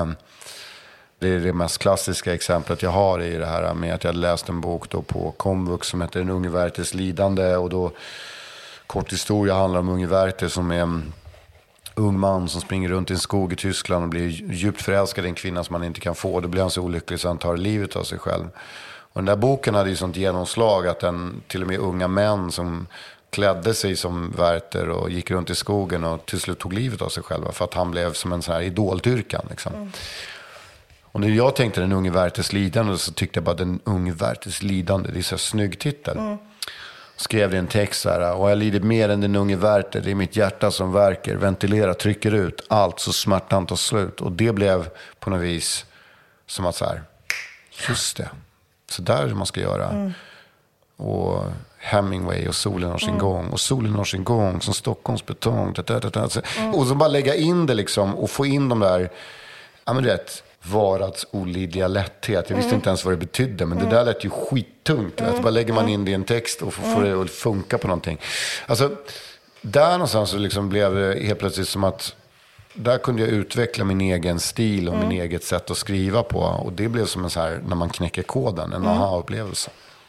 Det är det mest klassiska exemplet jag har i det här med att jag läst en bok då på komvux som heter Den unge Werthers lidande, och då kort historia handlar om unge Werther som är en ung man som springer runt i en skog i Tyskland och blir djupt förälskad i en kvinna som han inte kan få. Då blir han så olycklig så han tar livet av sig själv. Och den där boken hade ju sånt genomslag att till och med unga män som klädde sig som Werther och gick runt i skogen och till slut tog livet av sig själva för att han blev som en sån här idoldyrkan liksom. Och när jag tänkte Den unge Werthers lidande så tyckte jag bara Den unge Werthers lidande, det är så snygg titel. Skrev det en text så här: och jag lider mer än den unge Werther, det är mitt hjärta som verkar, ventilerar, trycker ut allt så smärtan tar slut. Och det blev på något vis som att så här, just det, så där man ska göra. Och Hemingway och solen har sin gång, och solen har sin gång som Stockholms betong. Och så bara lägga in det liksom och få in de där, ja men rätt, varats olidliga lätthet. Jag visste inte ens vad det betydde, men det där lät ju skittungt. Bara lägger man in det i en text och får det att funka på någonting. Alltså, där någonstans så liksom blev det helt plötsligt som att där kunde jag utveckla min egen stil och min eget sätt att skriva på. Och det blev som en så här, när man knäcker koden, en aha-upplevelse.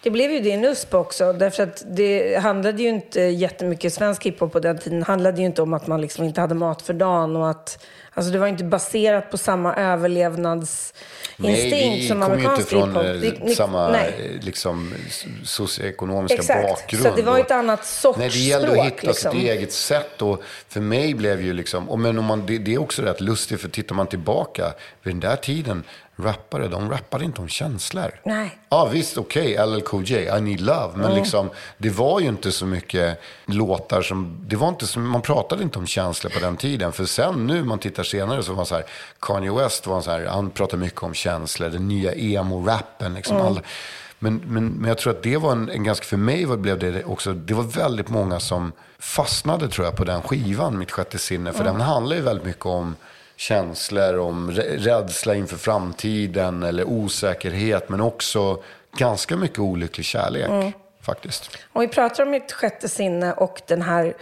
Det blev ju det i NUSP också, därför att det handlade ju inte jättemycket svensk hiphop på den tiden. Det handlade ju inte om att man liksom inte hade mat för dagen och att, alltså det var inte baserat på samma överlevnadsinstinkt som amerikansk hiphop. Nej, vi kom ju inte från samma liksom, socioekonomiska bakgrund. Så det var ett annat sorts språk. Nej, det gällde att hitta liksom sitt eget sätt. Och för mig blev ju liksom, men om man, det är också rätt lustigt, för tittar man tillbaka vid den där tiden, de rappade inte om känslor. Nej. Ja, visst, okej, LL Cool J, I Need Love. Men liksom, det var ju inte så mycket låtar som, det var inte så, man pratade inte om känslor på den tiden. För sen nu, man tittar senare, så var så här, Kanye West var så här, han pratade mycket om känslor, den nya emo-rappen liksom. Men jag tror att det var en ganska, för mig blev det också, det var väldigt många som fastnade, tror jag, på den skivan, Mitt sjätte sinne. För den handlar ju väldigt mycket om känslor, om rädsla inför framtiden eller osäkerhet, men också ganska mycket olycklig kärlek faktiskt. Om vi pratar om Mitt sjätte sinne och den här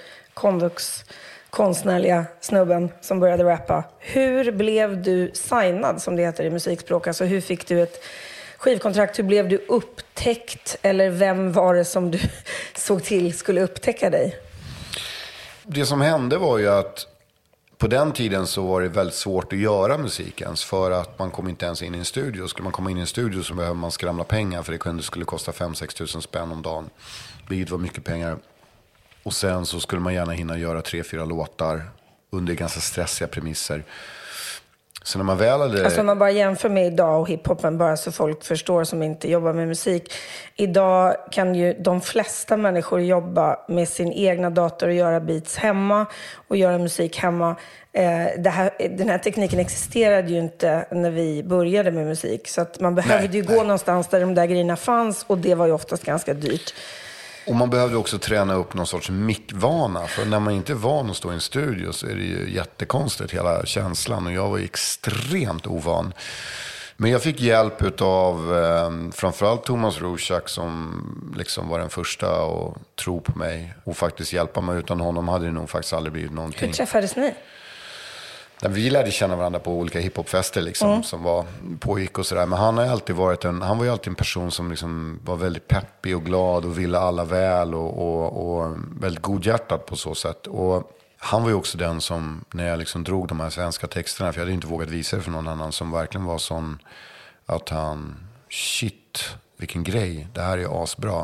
konstnärliga snubben som började rappa. Hur blev du signad, som det heter i musikspråk? Alltså hur fick du ett skivkontrakt? Hur blev du upptäckt? Eller vem var det som du såg till skulle upptäcka dig? Det som hände var ju att på den tiden så var det väldigt svårt att göra musikens, för att man kom inte ens in i en studio. Skulle man komma in i en studio så behövde man skramla pengar, för det skulle kosta 5-6 tusen spänn om dagen. Vilket var mycket pengar. Och sen så skulle man gärna hinna göra 3-4 låtar under ganska stressiga premisser. Så när man väl hade... Alltså om man bara jämför med idag och hiphopen, bara så folk förstår som inte jobbar med musik. Idag kan ju de flesta människor jobba med sin egna dator och göra beats hemma och göra musik hemma. Den här tekniken existerade ju inte när vi började med musik. Så att man behövde ju gå någonstans där de där grejerna fanns, och det var ju oftast ganska dyrt. Och man behövde också träna upp någon sorts mickvana. För när man inte är van att stå i en studio så är det ju jättekonstigt, hela känslan. Och jag var extremt ovan. Men jag fick hjälp av framförallt Thomas Rusak, som liksom var den första att tro på mig och faktiskt hjälpa mig. Utan honom hade det nog faktiskt aldrig blivit någonting. Hur träffades ni? Vi lärde känna varandra på olika hiphopfester liksom, som pågick och sådär. Men han var ju alltid en person som liksom var väldigt peppig och glad och ville alla väl och väldigt godhjärtad på så sätt. Och han var ju också den som, när jag liksom drog de här svenska texterna, för jag hade inte vågat visa det för någon annan, som verkligen var sån att han, shit, vilken grej, det här är asbra.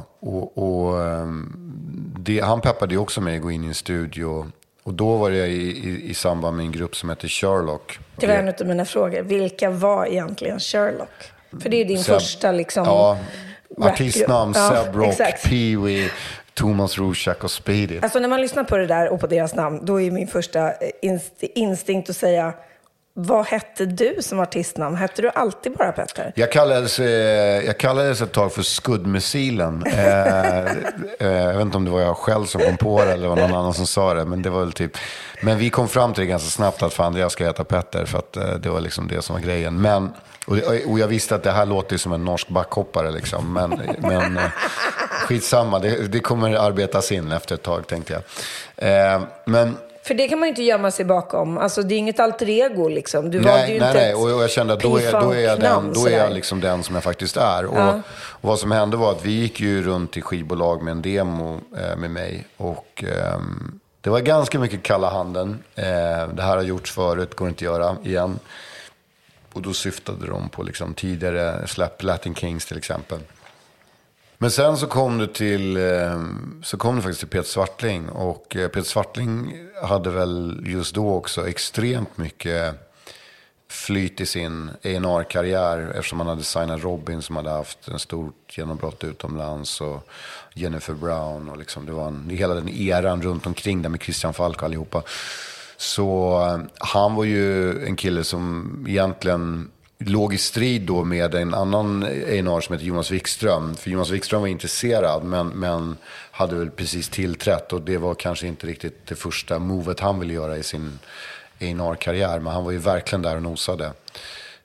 Han peppade ju också mig att gå in i en studio. Och då var jag i samband med en grupp som heter Sherlock. Det var en av mina frågor. Vilka var egentligen Sherlock? För det är din första liksom... Ja, artistnamn, Seb Rock, Pee-wee, Thomas Rusak och Speedy. Alltså när man lyssnar på det där och på deras namn, då är min första instinkt att säga... Vad hette du som artistnamn? Hette du alltid bara Petter? Jag kallades ett tag för Skuddmissilen. Jag vet inte om det var jag själv som kom på det eller var någon annan som sa det. Men det var väl typ... Men vi kom fram till det ganska snabbt att fan, jag ska heta Petter, för att det var liksom det som var grejen. Men, och jag visste att det här låter som en norsk backhoppare liksom. Men skitsamma, det kommer arbetas in efter ett tag, tänkte jag. Men... För det kan man ju inte gömma sig bakom. Alltså det är inget alter ego liksom. Nej. Och jag kände att då är jag liksom den som jag faktiskt är. Och vad som hände var att vi gick ju runt i skivbolag med en demo med mig. Och det var ganska mycket kalla handen. Det här har gjorts förut, går inte att göra igen. Och då syftade de på liksom tidigare släpp, Latin Kings till exempel. Men sen så kom det faktiskt till Peter Swartling. Och Peter Swartling hade väl just då också extremt mycket flyt i sin A&R-karriär. Eftersom han hade signat Robin, som hade haft en stort genombrott utomlands. Och Jennifer Brown. Och liksom, det var hela den eran runt omkring där med Christian Falk och allihopa. Så han var ju en kille som egentligen... låg i strid då med en annan A&R som heter Jonas Wikström. För Jonas Wikström var intresserad men hade väl precis tillträtt. Och det var kanske inte riktigt det första movet han ville göra i sin A&R-karriär. Men han var ju verkligen där och nosade.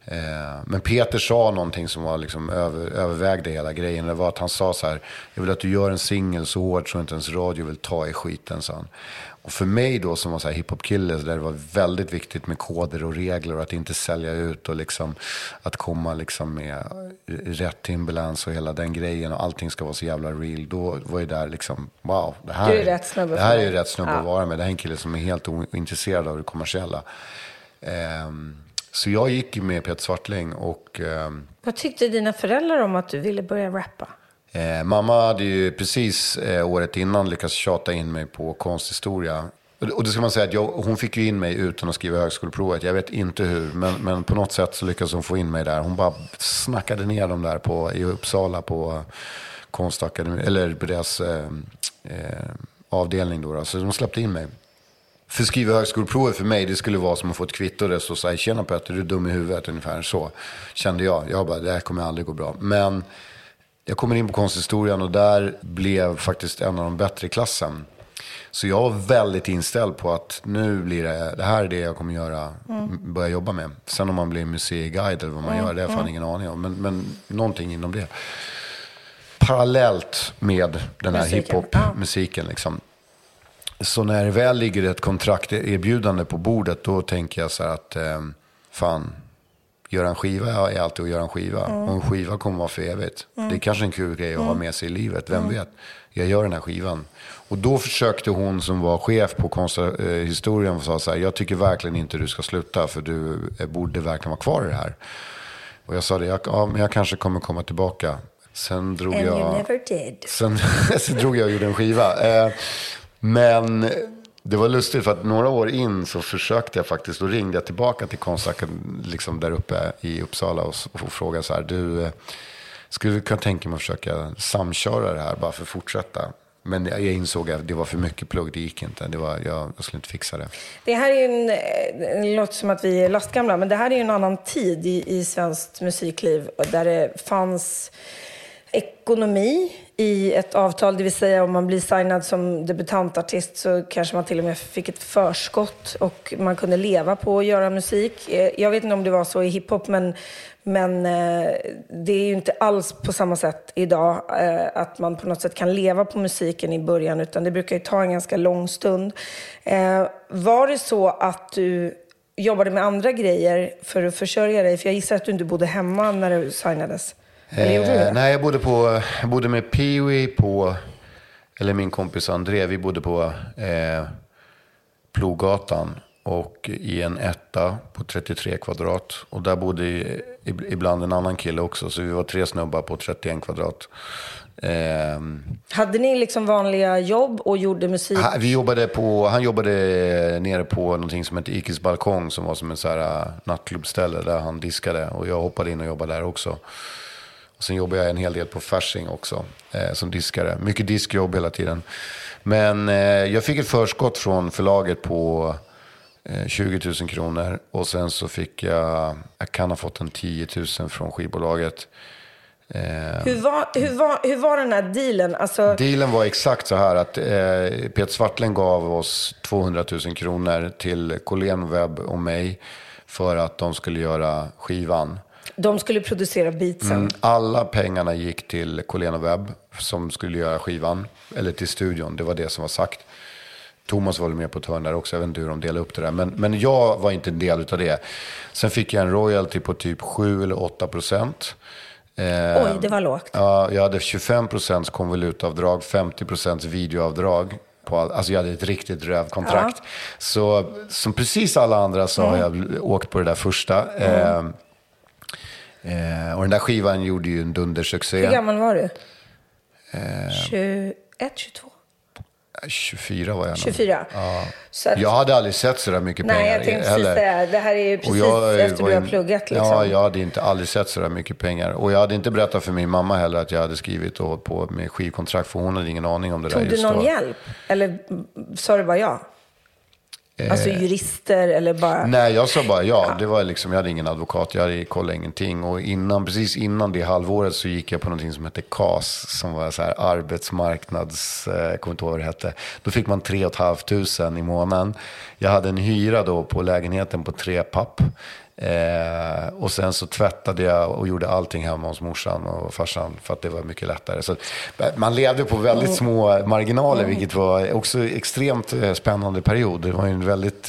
Men Peter sa någonting som var liksom övervägde hela grejen. Det var att han sa så här: jag vill att du gör en singel så hårt så inte ens radio vill ta i skiten, sa han. Och för mig då som var så här hiphop-kille, där det var väldigt viktigt med koder och regler och att inte sälja ut och liksom att komma liksom med rätt timbalans och hela den grejen och allting ska vara så jävla real. Då var ju där liksom, wow, det här är rätt snubbe att vara med. Det här är en kille som är helt ointresserad av det kommersiella. Så jag gick med Peter Swartling och... Vad tyckte dina föräldrar om att du ville börja rappa? Mamma hade ju precis året innan lyckats tjata in mig på konsthistoria. Och det ska man säga att hon fick ju in mig utan att skriva högskoleprovet. Jag vet inte hur, men på något sätt så lyckades hon få in mig där. Hon bara snackade ner dem där i Uppsala på konstakademi, eller på deras avdelning då. Så de släppte in mig. För skriva högskoleprovet för mig, det skulle vara som att få ett kvitto där så säger tjena Petter, du är dum i huvudet, ungefär så kände jag. Jag bara, det här kommer aldrig gå bra. Men jag kommer in på konsthistorien och där blev faktiskt en av de bättre i klassen. Så jag var väldigt inställd på att nu blir det här är det jag kommer göra, börja jobba med. Sen om man blir museiguide eller vad man gör, det har jag fan ingen aning om. Men någonting inom det. Parallellt med den här hiphop-musiken liksom. Så när det väl ligger ett kontrakterbjudande på bordet, då tänker jag så här att fan, göra en skiva är alltid att göra en skiva. Och en skiva kommer vara för evigt. Det är kanske en kul grej att ha med sig i livet, vem vet. Jag gör den här skivan. Och då försökte hon som var chef på konsthistorien och sa så här: jag tycker verkligen inte du ska sluta, för du borde verkligen vara kvar i det här. Och jag sa det, men jag kanske kommer komma tillbaka. Sen drog And jag... you never did. Sen drog jag och gjorde en skiva. Men det var lustigt för att några år in så försökte jag faktiskt, då ringde jag tillbaka till konstakademin liksom där uppe i Uppsala och frågade så här: du, skulle du kunna tänka mig att försöka samköra det här bara för att fortsätta? Men jag insåg att det var för mycket plugg, det gick inte. Jag skulle inte fixa det. Det här är ju det låter som att vi är lastgamla, men det här är ju en annan tid i svenskt musikliv där det fanns ekonomi i ett avtal, det vill säga om man blir signad som debutantartist så kanske man till och med fick ett förskott och man kunde leva på att göra musik. Jag vet inte om det var så i hiphop, men det är ju inte alls på samma sätt idag att man på något sätt kan leva på musiken i början, utan det brukar ju ta en ganska lång stund. Var det så att du jobbade med andra grejer för att försörja dig? För jag gissar att du inte bodde hemma när du signades. Nej, jag bodde med Pee-wee eller min kompis André, vi bodde på Plogatan och i en etta på 33 kvadrat. Och där bodde ibland en annan kille också, så vi var 3 snubbar på 31 kvadrat. Hade ni liksom vanliga jobb och gjorde musik? Han jobbade nere på någonting som heter Ikes balkong, som var som en så här nattklubbställe där han diskade, och jag hoppade in och jobbade där också. Och sen jobbade jag en hel del på Fasching också som diskare. Mycket diskjobb hela tiden. Men jag fick ett förskott från förlaget på 20 000 kronor. Och sen så fick jag kan ha fått en 10 000 från skivbolaget. Hur var den här dealen? Alltså... Dealen var exakt så här att Peter Swartling gav oss 200 000 kronor till Colén Webb och mig för att de skulle göra skivan. De skulle producera beatsen. Alla pengarna gick till Colén Webb som skulle göra skivan. Eller till studion, det var det som var sagt. Thomas var med på ett hörn där också, jag vet inte hur de delade upp det där. Men jag var inte en del av det. Sen fick jag en royalty på typ 7 eller 8%. Oj, det var lågt. Ja, jag hade 25% konvolutavdrag, 50% videoavdrag. Alltså jag hade ett riktigt rövkontrakt. Ja. Så som precis alla andra så har jag åkt på det där första. Och den där skivan gjorde ju en dundersuccé. Hur gammal var du? 21, 22? 24 var jag. 24? Ja. Så att... Jag hade aldrig sett så där mycket pengar. Nej, jag tänkte precis säga. Det här är ju precis efter du har pluggat. Liksom. Ja, jag hade aldrig sett så där mycket pengar. Och jag hade inte berättat för min mamma heller att jag hade skrivit och hållit på med skivkontrakt. För hon hade ingen aning om det. Tog där just du någon då. hjälp? Eller sa du bara ja? Alltså jurister eller bara... Nej, jag sa bara ja. Det var liksom, jag hade ingen advokat, jag hade kollat ingenting. Och precis innan det halvåret så gick jag på någonting som hette KAS, som var så här arbetsmarknads, kommer inte ihåg vad det hette. Då fick man 3 500 i månaden. Jag hade en hyra då på lägenheten på 3 papp. Och sen så tvättade jag och gjorde allting hemma hos morsan och farsan för att det var mycket lättare. Så man levde på väldigt små marginaler, vilket var också extremt spännande period. Det var ju en väldigt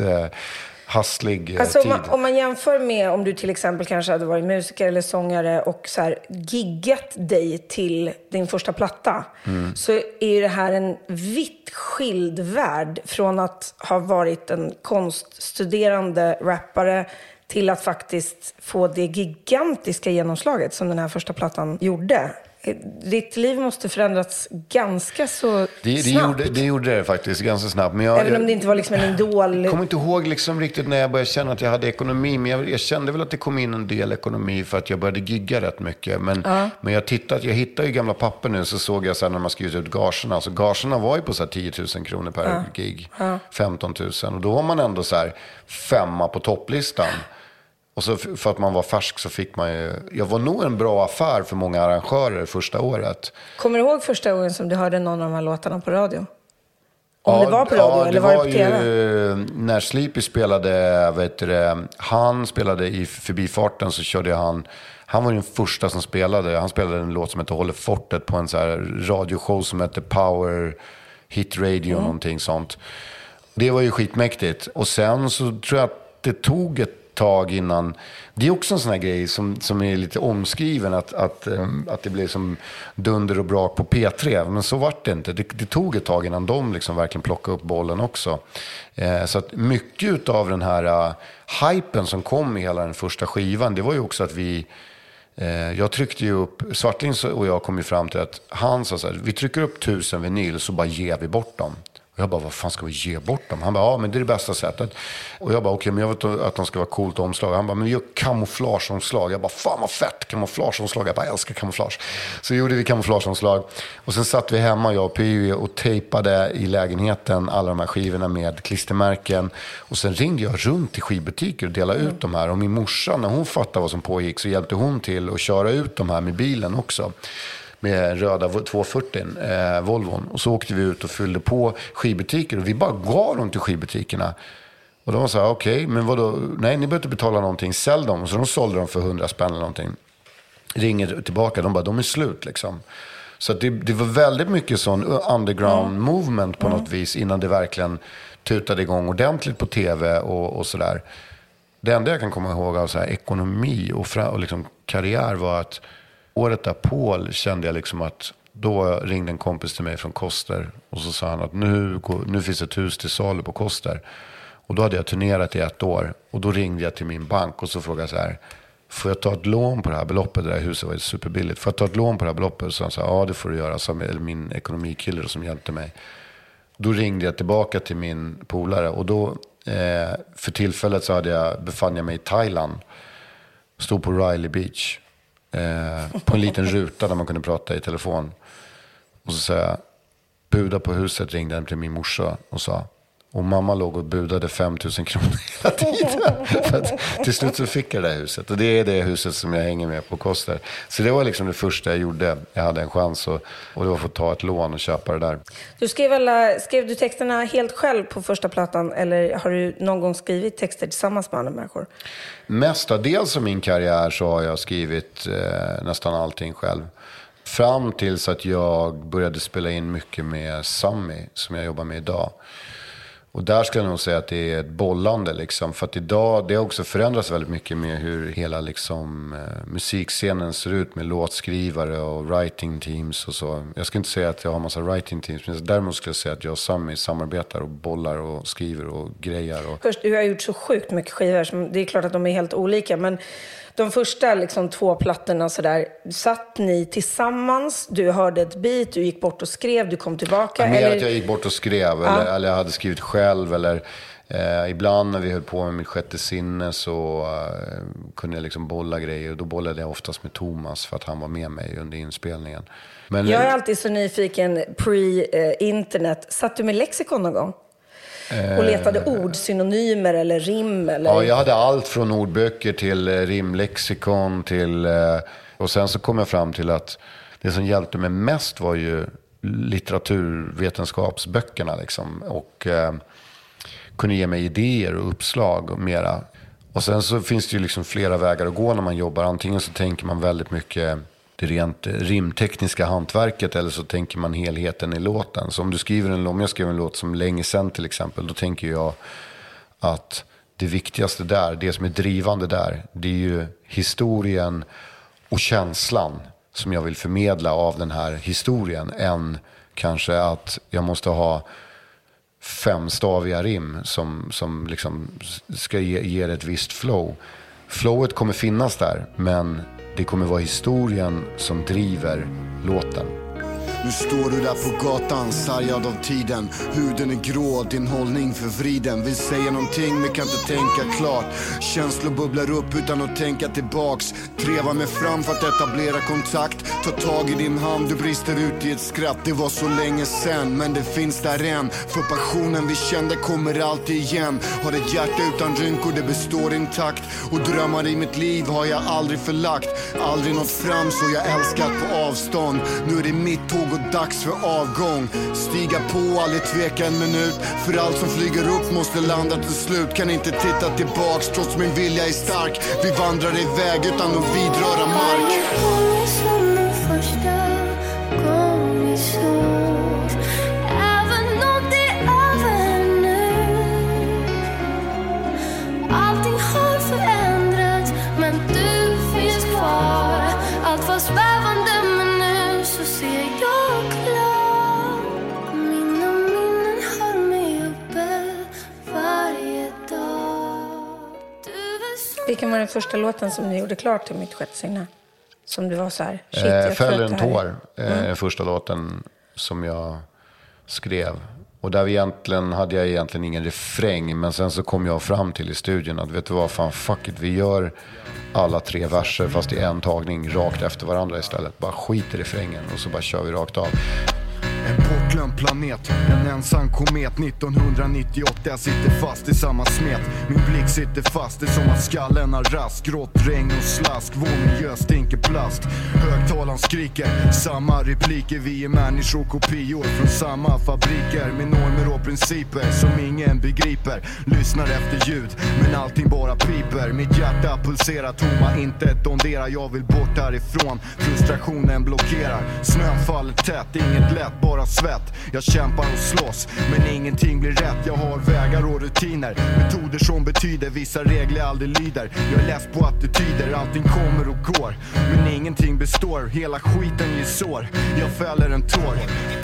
hasslig alltså, tid. Om man jämför med om du till exempel kanske hade varit musiker eller sångare och så här giggat dig till din första platta, så är ju det här en vitt skild värld från att ha varit en konststuderande rappare till att faktiskt få det gigantiska genomslaget som den här första plattan gjorde. Ditt liv måste förändrats ganska så snabbt. Det gjorde det faktiskt ganska snabbt. Men även om det inte var liksom en idol. Jag kommer inte ihåg liksom riktigt när jag började känna att jag hade ekonomi. Men jag kände väl att det kom in en del ekonomi för att jag började gigga rätt mycket. Men jag hittade ju gamla papper nu, så såg jag så här när man skrivit ut gagerna. Så gagerna var ju på så här 10 000 kronor per gig. 15 000. Och då var man ändå så här 5 på topplistan. Och så för att man var färsk så fick man ju... Jag var nog en bra affär för många arrangörer första året. Kommer du ihåg första gången som du hörde någon av de här låtarna på radio? Det var på radio eller var det på tv? Ju, när Sleepy spelade, han spelade i förbifarten, så körde han var den första som spelade. Han spelade en låt som heter Håller fortet på en så här radioshow som heter Power Hit Radio, någonting sånt. Det var ju skitmäktigt. Och sen så tror jag att det tog ett tag innan. Det är också en sån här grej som är lite omskriven, att det blev som dunder och brak på P3, men så var det inte. Det tog ett tag innan de liksom verkligen plockade upp bollen också. Så att mycket av den här hypen som kom i hela den första skivan, det var ju också att jag tryckte ju upp, Svartling och jag kom ju fram till att han sa så här: vi trycker upp 1000 vinyl så bara ger vi bort dem. Och jag bara, vad fan ska vi ge bort dem? Han bara, ja men det är det bästa sättet. Och jag bara, okej, men jag vet att de ska vara coolt omslag. Han bara, men vi gör kamouflageomslag. Jag bara, fan vad fett, kamouflageomslag. Jag bara, jag älskar kamouflage. Så gjorde vi kamouflageomslag. Och sen satt vi hemma, jag och Py, och tejpade i lägenheten alla de här skivorna med klistermärken. Och sen ringde jag runt till skivbutiker och delade ut de här. Och min morsa, när hon fattade vad som pågick, så hjälpte hon till att köra ut de här med bilen också. Med röda 240 Volvon. Och så åkte vi ut och fyllde på skivbutiker. Och vi bara gav dem till skivbutikerna. Och de sa, okej, men vadå? Nej, ni behöver inte betala någonting. Sälj dem. Och så de sålde dem för 100 spänn eller någonting. Ringer tillbaka. De bara, de är slut liksom. Så att det var väldigt mycket sån underground movement på något vis. Innan det verkligen tutade igång ordentligt på tv och sådär. Det enda jag kan komma ihåg av så här ekonomi och liksom karriär var att året därpå kände jag liksom att då ringde en kompis till mig från Koster och så sa han att nu finns ett hus till salu på Koster. Och då hade jag turnerat i 1 år och då ringde jag till min bank och så frågade jag så här: får jag ta ett lån på det här beloppet? Det där huset var ju superbilligt. Får jag ta ett lån på det här beloppet? Så han sa, ja det får du göra. Så min ekonomikille som hjälpte mig. Då ringde jag tillbaka till min polare och då för tillfället så befann jag mig i Thailand. Stod på Riley Beach. På en liten ruta där man kunde prata i telefon. Och så sa jag, buda på huset, ringde jag till min morsa och sa. Och mamma låg och budade 5 000 kronor hela tiden. För att till slut så fick jag det här huset. Och det är det huset som jag hänger med på Koster. Så det var liksom det första jag gjorde. Jag hade en chans och det var att få ta ett lån och köpa det där. Du skrev du texterna helt själv på första plattan? Eller har du någon gång skrivit texter tillsammans med andra människor? Mestadels av min karriär så har jag skrivit nästan allting själv. Fram tills att jag började spela in mycket med Sammy som jag jobbar med idag. Och där skulle jag nog säga att det är ett bollande liksom. För att idag, det har också förändrats väldigt mycket med hur hela liksom musikscenen ser ut med låtskrivare och writing teams och så. Jag ska inte säga att jag har en massa writing teams, men däremot skulle jag säga att jag och Sammy samarbetar och bollar och skriver och grejer. Först, du har gjort så sjukt mycket skivor, det är klart att de är helt olika, men de första liksom 2 plattorna så där, satt ni tillsammans, du hörde ett beat, du gick bort och skrev, du kom tillbaka? Mer eller? Att jag gick bort och skrev, eller jag hade skrivit själv, eller ibland när vi höll på med mitt sjätte sinne så kunde jag liksom bolla grejer, och då bollade jag oftast med Thomas för att han var med mig under inspelningen. Men, jag är alltid så nyfiken, pre-internet, satt du med lexikon någon gång? Och letade ord, synonymer eller rim? Eller? Ja, jag hade allt från ordböcker till rimlexikon till... Och sen så kom jag fram till att det som hjälpte mig mest var ju litteraturvetenskapsböckerna liksom. Och kunde ge mig idéer och uppslag och mera. Och sen så finns det ju liksom flera vägar att gå när man jobbar. Antingen så tänker man väldigt mycket det rent rimtekniska hantverket, eller så tänker man helheten i låten. Så om jag skriver en låt som länge sen till exempel, då tänker jag att det viktigaste där, det som är drivande där, det är ju historien och känslan som jag vill förmedla av den här historien, än kanske att jag måste ha 5-staviga rim som liksom ska ge ett visst flow. Flowet kommer finnas där, men det kommer vara historien som driver låten. Nu står du där på gatan, sargad av tiden. Huden är grå, din hållning förvriden. Vill säga någonting men kan inte tänka klart. Känslor bubblar upp utan att tänka tillbaks. Treva mig fram för att etablera kontakt. Ta tag i din hand, du brister ut i ett skratt. Det var så länge sen, men det finns där än. För passionen vi kände kommer alltid igen. Har ett hjärta utan rynkor, det består intakt. Och drömmar i mitt liv har jag aldrig förlagt. Aldrig nått fram så jag älskat på avstånd. Nu är det mitt tåg och dags för avgång. Stiga på, aldrig tveka en minut. För allt som flyger upp måste landa till slut. Kan inte titta tillbaks trots min vilja är stark. Vi vandrar iväg utan att vidröra mark. Som den första gång vi såg, även om det är över nu. Allting har förändrats, men du finns kvar. Allt var svävande, men nu så ser jag klart. Mina minnen har mig uppe varje dag. Vilken var den första låten som ni gjorde klart till Mitt sjätte signum? Som du var så här, shit, jag Fäller en tår, första låten som jag skrev. Och där hade jag egentligen ingen refräng. Men sen så kom jag fram till i studion att vet du vad, fan fuck it, vi gör alla 3 verser fast i en tagning rakt efter varandra istället. Bara skit i refrängen och så bara kör vi rakt av. En bortglömd planet, en ensam komet 1998, jag sitter fast i samma smet. Min blick sitter fast, det är som att skallen har rast. Grått regn och slask, vår miljö stinker plast. Högtalaren skriker, samma repliker. Vi är människor, kopior från samma fabriker. Med normer och principer som ingen begriper. Lyssnar efter ljud, men allting bara piper. Mitt hjärta pulserar tomma, inte dondera. Jag vill bort härifrån, frustrationen blockerar. Snön faller tätt, inget lätt, bara svett. Jag kämpar och slåss, men ingenting blir rätt. Jag har vägar och rutiner, metoder som betyder vissa regler aldrig lyder. Jag är less på attityder, allting kommer och går, men ingenting består. Hela skiten ger sår, jag fäller en tår.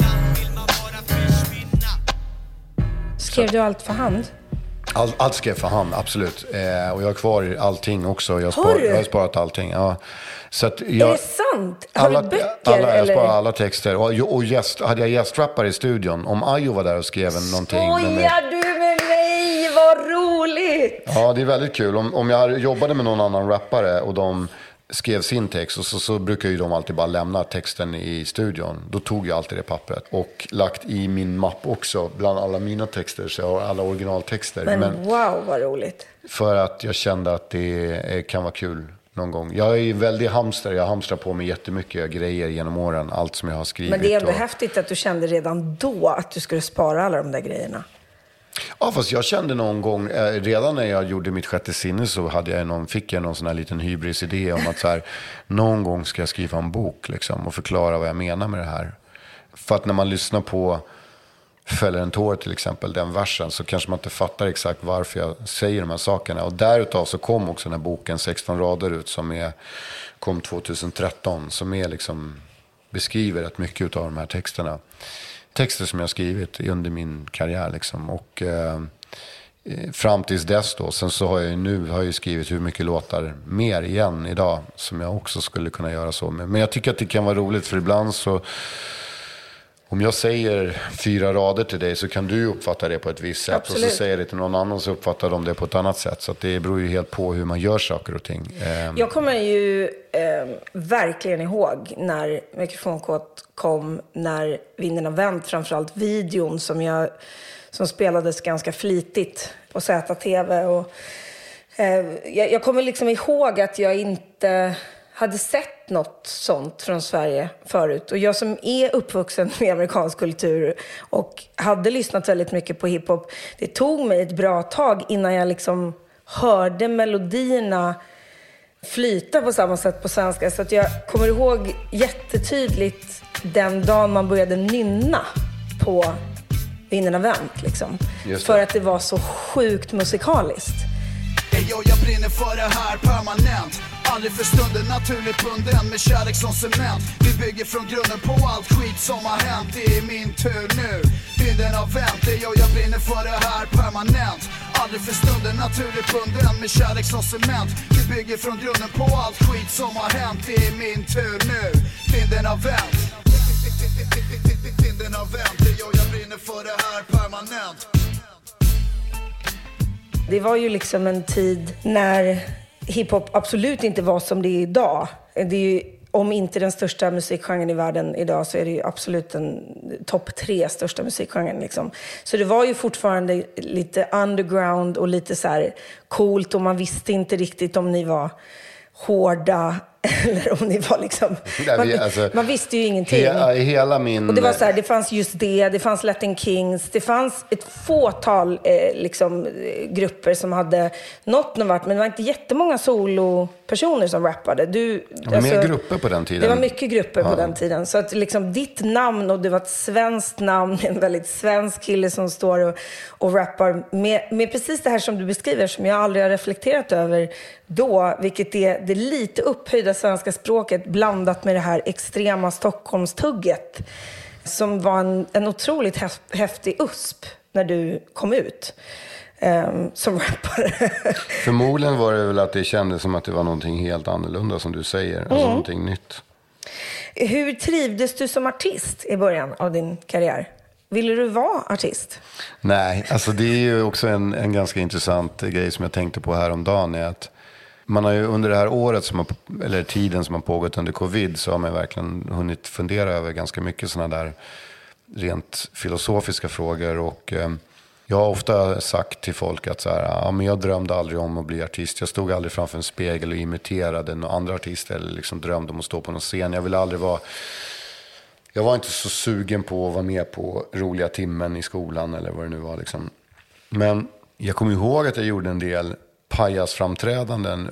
Skrev du allt för hand? Allt skrev för hand, absolut. Och jag har kvar allting också. Jag har sparat allting, ja. Så att är det sant? Har du böcker? Jag sparar alla texter. Och hade jag gästrappare i studion, om Ayo var där och skrev någonting. Skojar du med mig? Vad roligt! Ja, det är väldigt kul. Om jag jobbade med någon annan rappare och de skrev sin text, och så brukar ju de alltid bara lämna texten i studion. Då tog jag alltid det pappret och lagt i min mapp också bland alla mina texter, så jag har alla originaltexter. Men wow, vad roligt. För att jag kände att det kan vara kul någon gång. Jag är väldigt hamster. Jag hamstrar på mig jättemycket grejer genom åren. Allt som jag har skrivit. Men det är ändå häftigt att du kände redan då att du skulle spara alla de där grejerna. Ja, fast jag kände någon gång, redan när jag gjorde Mitt sjätte sinne, så fick jag någon sån här liten hybrisidé om att så här, någon gång ska jag skriva en bok liksom, och förklara vad jag menar med det här. För att när man lyssnar på Fäller en tår till exempel, den versen, så kanske man inte fattar exakt varför jag säger de här sakerna. Och därutav så kom också den här boken 16 rader ut som kom 2013, som liksom beskriver rätt mycket av de här texterna. Texter som jag har skrivit under min karriär liksom. Och fram tills dess då, sen så har jag skrivit hur mycket låtar mer igen idag som jag också skulle kunna göra så med. Men jag tycker att det kan vara roligt, för ibland så, om jag säger 4 rader till dig så kan du uppfatta det på ett visst sätt. Absolut. Och så säger jag det till någon annan så uppfattar de det på ett annat sätt. Så att det beror ju helt på hur man gör saker och ting. Jag kommer ju verkligen ihåg när Mikrofonkåt kom, när Vinden har vänt, framförallt videon som spelades ganska flitigt på ZTV. Och, jag kommer liksom ihåg att jag inte hade sett något sånt från Sverige förut. Och jag som är uppvuxen med amerikansk kultur och hade lyssnat väldigt mycket på hiphop, det tog mig ett bra tag innan jag liksom hörde melodierna flyta på samma sätt på svenska. Så att jag kommer ihåg jättetydligt den dagen man började nynna på Vinden vänt liksom. För att det var så sjukt musikaliskt. Jag brinner för det här permanent. Aldrig för stunden naturligt bunden med kärlek som cement. Vi bygger från grunden på allt skit som har hänt. Det är min tur nu, vinden har vänt. Jag brinner för det här permanent. Aldrig för stunden naturligt bunden med kärlek som cement. Vi bygger från grunden på allt skit som har hänt. Det är min tur nu, vinden har vänt. Vinden har vänt. Jag brinner för det här permanent. Det var ju liksom en tid när hiphop absolut inte var som det är idag. Det är ju, om inte den största musikgenren i världen idag, så är det ju absolut den topp 3 största musikgenren liksom. Så det var ju fortfarande lite underground och lite så här coolt, och man visste inte riktigt om ni var hårda eller om ni var liksom... Man visste ju ingenting. Hela min... Och det var så här, det fanns just det fanns Latin Kings, det fanns ett fåtal grupper som hade nått någon vart, men det var inte jättemånga solopersoner som rappade. Det var mer grupper på den tiden. Det var mycket grupper på den tiden. Så att liksom ditt namn, och det var ett svenskt namn, en väldigt svensk kille som står och rappar med precis det här som du beskriver, som jag aldrig har reflekterat över då, vilket är det lite upphöjda svenska språket blandat med det här extrema Stockholmstugget, som var en otroligt häftig USP när du kom ut som rappare. Förmodligen var det väl att det kändes som att det var någonting helt annorlunda, som du säger, alltså någonting nytt. Hur trivdes du som artist i början av din karriär? Ville du vara artist? Nej, alltså det är ju också en ganska intressant grej som jag tänkte på häromdagen, är att man har ju under det här året eller tiden som har pågått under covid, så har man verkligen hunnit fundera över ganska mycket sådana där rent filosofiska frågor. Och jag har ofta sagt till folk att så här, men jag drömde aldrig om att bli artist. Jag stod aldrig framför en spegel och imiterade några andra artister eller liksom drömde om att stå på någon scen. Jag var inte så sugen på att vara med på roliga timmen i skolan eller vad det nu var liksom. Men jag kommer ihåg att jag gjorde en del pajasframträdanden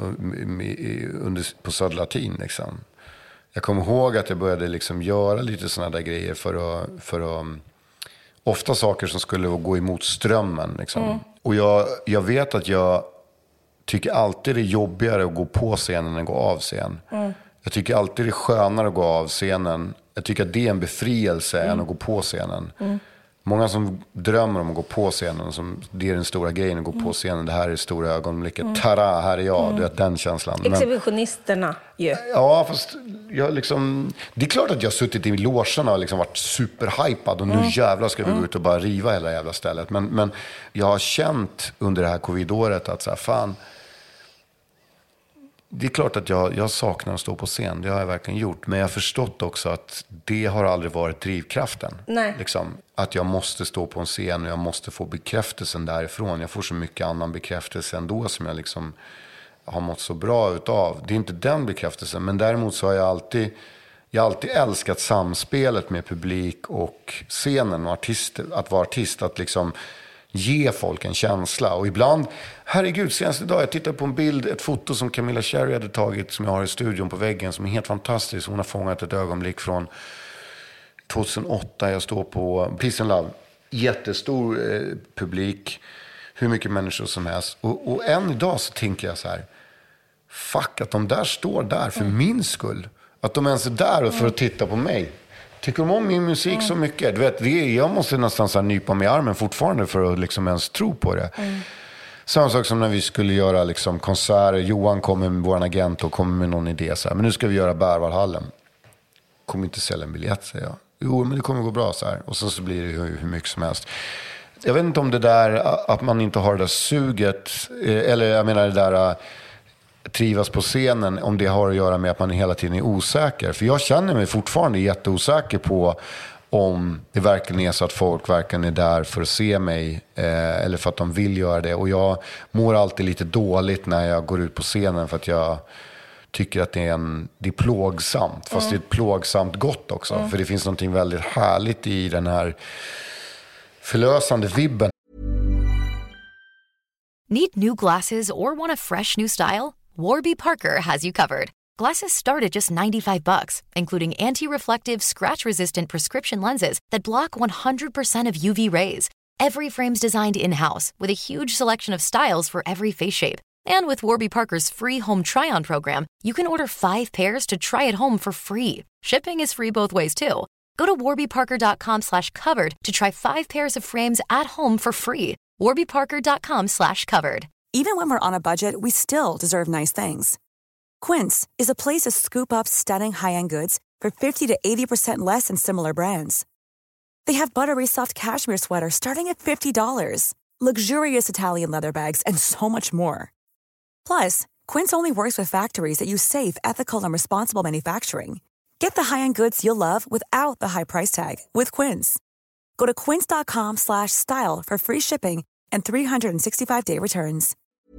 på Södra Latin liksom. Jag kommer ihåg att jag började liksom göra lite såna där grejer för att ofta saker som skulle gå emot strömmen liksom. Och jag vet att jag tycker alltid det är jobbigare att gå på scenen än gå av scen. Jag tycker alltid det är skönare att gå av scenen. Jag tycker att det är en befrielse än att gå på scenen. Många som drömmer om att gå på scenen, som det är den stora grejen att gå på scenen. Det här är det stora ögonblicket. Tada, här är jag. Du vet, den känslan. Exhibitionisterna ju. Ja, fast jag liksom... Det är klart att jag har suttit i logerna och liksom varit superhypad. Och nu jävlar ska vi gå ut och bara riva hela jävla stället. Men jag har känt under det här covid-året att så här, fan... Det är klart att jag saknar att stå på scen. Det har jag verkligen gjort. Men jag har förstått också att det har aldrig varit drivkraften. Nej. Liksom, att jag måste stå på en scen och jag måste få bekräftelsen därifrån. Jag får så mycket annan bekräftelse ändå som jag liksom har mått så bra utav. Det är inte den bekräftelsen. Men däremot så har jag har alltid älskat samspelet med publik och scenen och att vara artist. Att liksom... ge folk en känsla. Och ibland, herregud, senast idag jag tittade på en bild, ett foto som Camilla Cherry hade tagit, som jag har i studion på väggen, som är helt fantastiskt. Hon har fångat ett ögonblick från 2008. Jag står på Peace and Love, jättestor publik, hur mycket människor som helst. Och än idag så tänker jag så här, fuck, att de där står där för min skull. Att de ens är där för att titta på mig. Tycker de om min musik så mycket? Du vet, jag måste nästan så här nypa mig i armen fortfarande för att liksom ens tro på det. Samma sak som när vi skulle göra liksom konserter. Johan kom med vår agent och kom med någon idé. Så här, men nu ska vi göra Berwaldhallen. Kommer inte sälja en biljett, säger jag. Jo, men det kommer gå bra så här. Och så blir det hur mycket som helst. Jag vet inte om det där att man inte har det där suget. Eller jag menar det där... trivas på scenen, om det har att göra med att man hela tiden är osäker. För jag känner mig fortfarande jätteosäker på om det verkligen är så att folk verkligen är där för att se mig eller för att de vill göra det. Och jag mår alltid lite dåligt när jag går ut på scenen för att jag tycker att det är plågsamt. Fast det är ett plågsamt gott också. För det finns någonting väldigt härligt i den här förlösande vibben. Need new glasses or want a fresh new style? Warby Parker has you covered. Glasses start at just $95, including anti-reflective, scratch-resistant prescription lenses that block 100% of UV rays. Every frame's designed in-house with a huge selection of styles for every face shape. And with Warby Parker's free home try-on program, you can order 5 pairs to try at home for free. Shipping is free both ways, too. Go to warbyparker.com/covered to try 5 pairs of frames at home for free. warbyparker.com/covered. Even when we're on a budget, we still deserve nice things. Quince is a place to scoop up stunning high-end goods for 50 to 80% less than similar brands. They have buttery soft cashmere sweaters starting at $50, luxurious Italian leather bags, and so much more. Plus, Quince only works with factories that use safe, ethical, and responsible manufacturing. Get the high-end goods you'll love without the high price tag with Quince. Go to quince.com/style for free shipping and 365-day returns.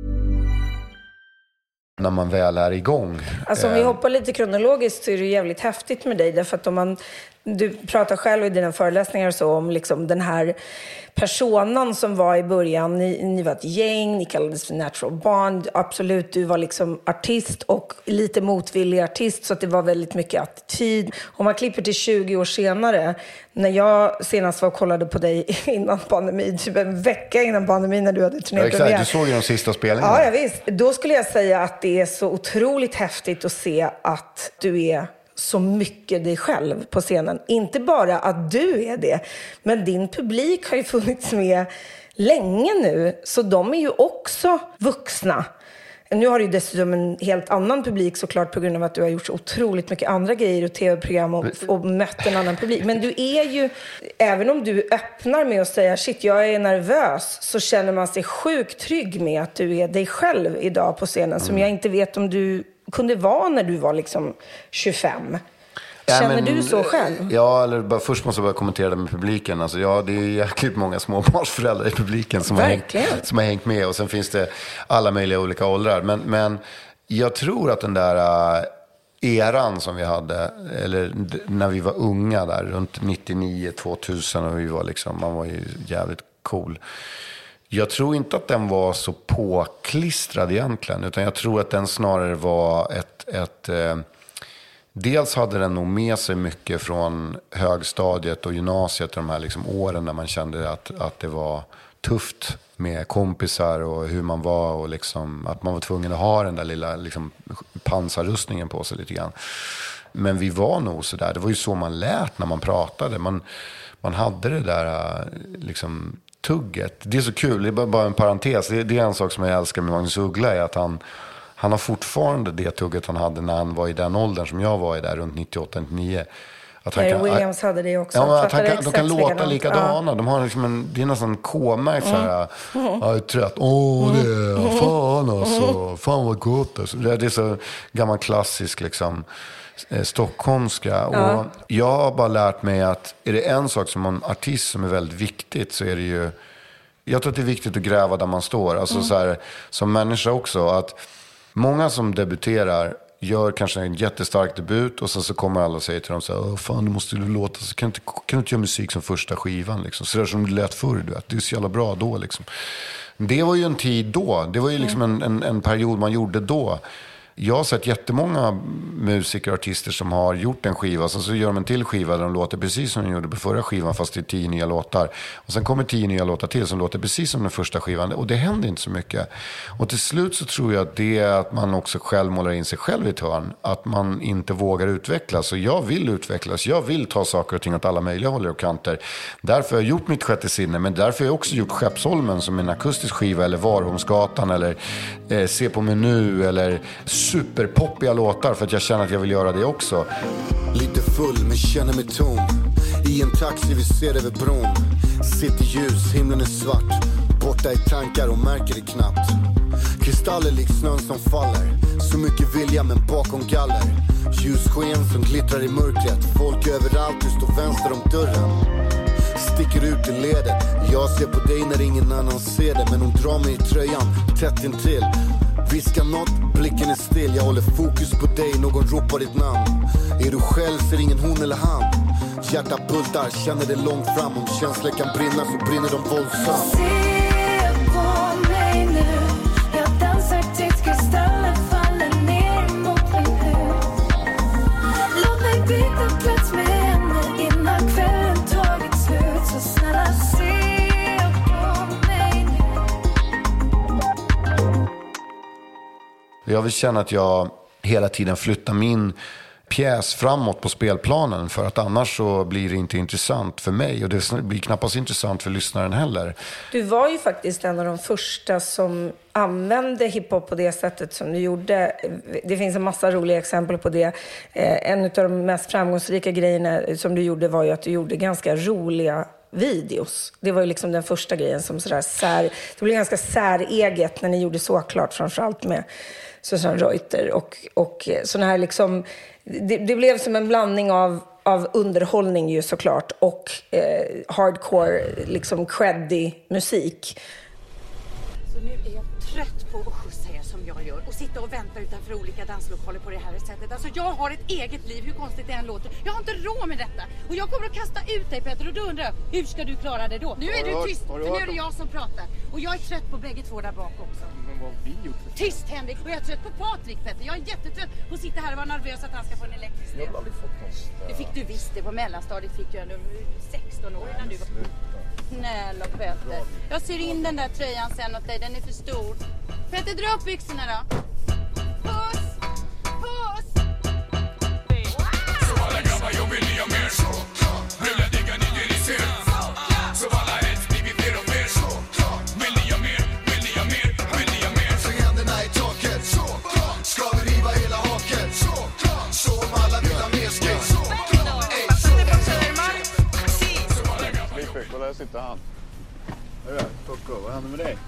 När man väl är igång. Alltså om vi hoppar lite kronologiskt så är det jävligt häftigt med dig. Därför att du pratar själv i dina föreläsningar och så om liksom den här personan som var i början. Ni var ett gäng, ni kallades för Natural Bond. Absolut, du var liksom artist och lite motvillig artist. Så att det var väldigt mycket attityd. Om man klipper till 20 år senare. När jag senast var och kollade på dig innan pandemin. Typ en vecka innan pandemin när du hade turnépremiär. Exakt, du såg ju de sista spelningarna. Ja, visst. Då skulle jag säga att det är så otroligt häftigt att se att du är så mycket dig själv på scenen. Inte bara att du är det, men din publik har ju funnits med länge nu. Så de är ju också vuxna. Nu har du ju dessutom en helt annan publik såklart på grund av att du har gjort så otroligt mycket andra grejer och tv-program och mött en annan publik. Men du är ju, även om du öppnar med att säga shit, jag är nervös, så känner man sig sjukt trygg med att du är dig själv idag på scenen. Som jag inte vet om du kunde vara när du var liksom 25. Känner du så själv? Ja, eller först måste jag bara kommentera det med publiken. Alltså, ja, det är jäkligt många småbarnsföräldrar i publiken som har hängt med. Och sen finns det alla möjliga olika åldrar. Men jag tror att den där eran som vi hade, eller när vi var unga där, runt 99-2000, och vi var liksom, man var ju jävligt cool. Jag tror inte att den var så påklistrad egentligen, utan jag tror att den snarare var ett dels hade den nog med sig mycket från högstadiet och gymnasiet, de här liksom åren när man kände att det var tufft med kompisar och hur man var, och liksom att man var tvungen att ha den där lilla liksom pansarrustningen på sig lite grann. Men vi var nog så där, det var ju så man lät när man pratade. Man hade det där liksom tugget. Det är så kul, det är bara en parentes. Det är en sak som jag älskar med Magnus Uggla, är att han har fortfarande det tugget han hade när han var i den åldern som jag var i där, runt 98-99. Harry Williams hade det också. Ja, de kan låta likadana. De har liksom det är nästan K-märkt så här. Jag är trött. Det är fan alltså. Fan vad gott alltså. Det är så gammal klassisk liksom stockholmska. Och jag har bara lärt mig att är det en sak som en artist som är väldigt viktigt, så är det ju, jag tror att det är viktigt att gräva där man står. Alltså så här, som människa också, att många som debuterar gör kanske en jättestark debut, och så kommer alla och säger till dem så här: fan, du måste låta, så kan du inte göra musik som första skivan liksom, så där som du lät förr, du vet, det är så jävla bra då liksom. Det var ju en tid då, det var ju liksom en period man gjorde då. Jag har sett jättemånga musiker och artister som har gjort en skiva, så gör de en till skiva där de låter precis som de gjorde på förra skivan, fast det är 10 nya låtar. Och sen kommer 10 nya låtar till som låter precis som den första skivan. Och det händer inte så mycket. Och till slut så tror jag att det är att man också själv målar in sig själv i ett hörn. Att man inte vågar utvecklas. Och jag vill utvecklas. Jag vill ta saker och ting åt alla möjliga håller och kanter. Därför har jag gjort mitt sjätte sinne. Men därför har jag också gjort Skeppsholmen som en akustisk skiva. Eller Varholmsgatan. Eller Se på mig nu. Eller superpoppiga låtar, för att jag känner att jag vill göra det också. Lite full men känner mig tom. I en taxi vi ser över bron. Sitter ljus, himlen är svart. Borta i tankar och märker det knappt. Kristaller lik snön som faller. Så mycket vilja men bakom galler. Ljussken som glittrar i mörkret. Folk överallt, du står vänster om dörren. Sticker ut i ledet. Jag ser på dig när ingen annan ser det. Men hon drar mig i tröjan, tätt intill. Viskar något, blicken är still. Jag håller fokus på dig, någon ropar ditt namn. Är du själv ser ingen hon eller han. Hjärta bultar, känner det långt fram. Om känslor kan brinna så brinner de våldsamt. Se på mig nu. jag vill känna att jag hela tiden flyttar min pjäs framåt på spelplanen, för att annars så blir det inte intressant för mig och det blir knappast intressant för lyssnaren heller. Du var ju faktiskt en av de första som använde hiphop på det sättet som du gjorde. Det finns en massa roliga exempel på det. En av de mest framgångsrika grejerna som du gjorde var ju att du gjorde ganska roliga videos. Det var ju liksom den första grejen som det blev ganska säreget när ni gjorde Såklart, framförallt med Susanne Reuter och såna här liksom, det blev som en blandning av underhållning ju såklart och hardcore liksom creddy musik. Så nu är jag trött på att skjutsa er som jag gör och sitta och vänta utanför olika danslokaler på det här sättet. Alltså jag har ett eget liv, hur konstigt det än låter. Jag har inte råd med detta. Och jag kommer att kasta ut dig, Petter, och då undrar jag, hur ska du klara det då? Nu är du tyst, för nu är det jag som pratar. Och jag är trött på bägge två där bak också. Men vad har vi gjort? Tyst, Henrik. Och jag är trött på Patrik, Petter. Jag är jättetrött på att sitta här och vara nervös att han ska få en elektrisk stöd. Jag har aldrig fått någon stöd. Det fick du visst, det på mellanstadiet fick jag när du var 16 år innan du var... Snälla Petter. Jag syr in den där tröjan sen åt dig, den är för stor. Petter, dra upp byxorna då. Puss! Puss! Så alla grabbar, jag vill ni ha mer. Rulla digga, ni det ser. Så alla hets, ni vill mer och mer. Vill ni ha mer? Vill ni ha mer? Vill ni ha mer? Så händerna i taket. Ska vi riva hela haket? Så om alla vill ha mer skate. Kolla, där sitter han. Tocco, vad händer med dig?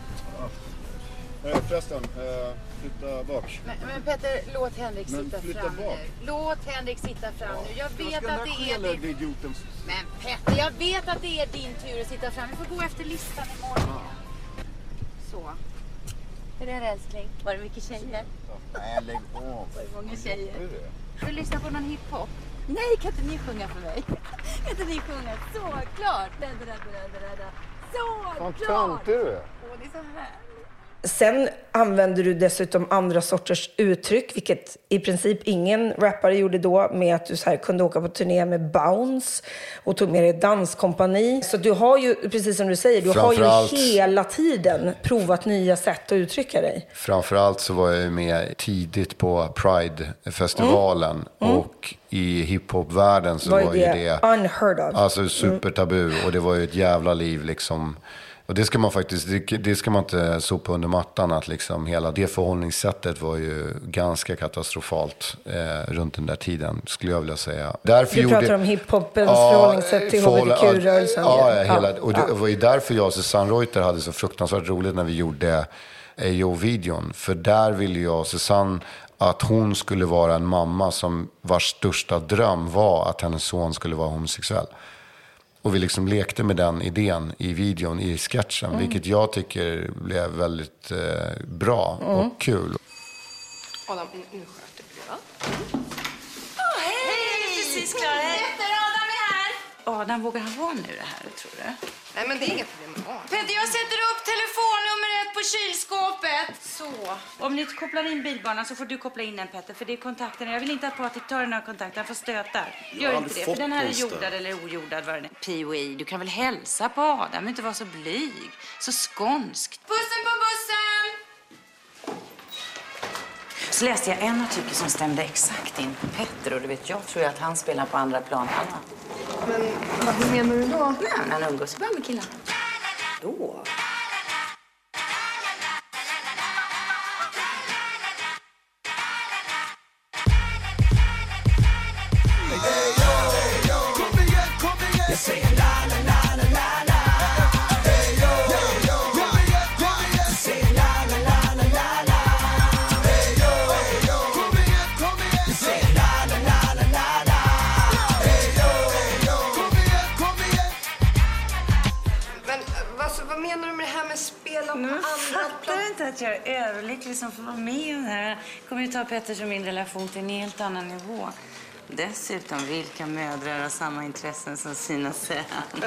Förresten, flytta bak. Men Petter, låt Henrik sitta fram nu. Låt Henrik sitta fram nu. Jag vet att det är din... Men Petter, jag vet att det är din tur att sitta fram. Vi får gå efter listan imorgon. Så. Hur är det, älskling? Var det mycket tjejer? Nej, lägg av. Var det många tjejer? Ska du lyssna på någon hiphop? Nej, kan inte ni sjunga för mig? Kan inte ni sjunga? Såklart! Såklart! Vad töntig du är. Åh, det är så här. Sen använder du dessutom andra sorters uttryck, vilket i princip ingen rappare gjorde då, med att du så här kunde åka på turné med Bounce och tog med dig danskompani. Så du har ju, precis som du säger, du har ju hela tiden provat nya sätt att uttrycka dig. Framförallt så var jag med tidigt på Pride-festivalen och i hiphop-världen så var ju det unheard of. Alltså supertabu och det var ju ett jävla liv liksom. Och det ska man faktiskt, det ska man inte sopa under mattan, att liksom hela det förhållningssättet var ju ganska katastrofalt runt den där tiden, skulle jag vilja säga. Därför du pratar om hiphopens förhållningssätt till HBTQ-rörelsen. Och det var ju därför jag och Susanne Reuter hade så fruktansvärt roligt när vi gjorde AO-videon. För där ville jag och Susanne att hon skulle vara en mamma som vars största dröm var att hennes son skulle vara homosexuell. Och vi liksom lekte med den idén i videon, i sketchen. Vilket jag tycker blev väldigt bra och kul. Adam, nu sköter du det, va? Hej! Är du precis klar? Petter, Adam är här. Adam, vågar han vara nu det här, tror du? Nej, men det är inget problem med Adam. Petter, jag sätter upp telefonnumret på kylskåpet. Så. Om ni kopplar in bilbanan så får du koppla in den, Petter. För det är kontakterna. Jag vill inte att Patrik tar den här kontakten. Han får stötar. Gör inte det. För den här är jordad eller ojordad. Vad det är. P.O.I. Du kan väl hälsa på Adam. Inte vara så blyg. Så skånskt. Pussen på bussen! Så läste jag en artikel som stämde exakt in på Petter. Och du vet, jag tror att han spelar på andra plan. Men vad menar du då? Nej, han umgås bara med killarna. Då? Vad menar du med det här med spela på andra Fattar inte att jag är överlycklig som får vara med i den här. Kommer ju ta Petters och min relation till en helt annan nivå. Dessutom, vilka mödrar har samma intressen som sina söner?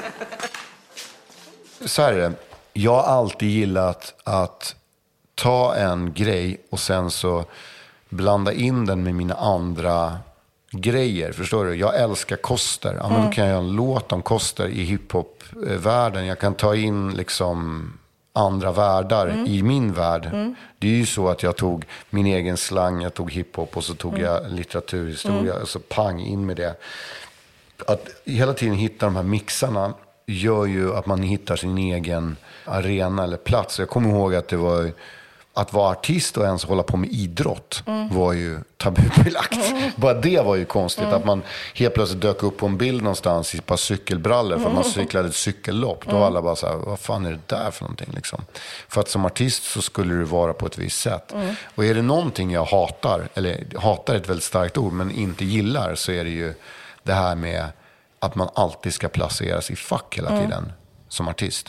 Så här är det. Jag har alltid gillat att ta en grej och sen så blanda in den med mina andra grejer, förstår du? Jag älskar Koster. Ja, men då kan jag göra en låt om Koster i hiphop-världen. Jag kan ta in liksom andra världar i min värld. Det är ju så att jag tog min egen slang, jag tog hiphop och så tog jag litteraturhistoria och så pang in med det. Att hela tiden hitta de här mixarna gör ju att man hittar sin egen arena eller plats. Jag kommer ihåg att det var att vara artist och ens hålla på med idrott var ju tabubelagt. Bara det var ju konstigt att man helt plötsligt dök upp på en bild någonstans i ett par cykelbrallor för att man cyklade ett cykellopp. Då var alla bara så här, vad fan är det där för någonting liksom? För att som artist så skulle du vara på ett visst sätt. Och är det någonting jag hatar, eller hatar är ett väldigt starkt ord, men inte gillar, så är det ju det här med att man alltid ska placeras i fack hela tiden som artist.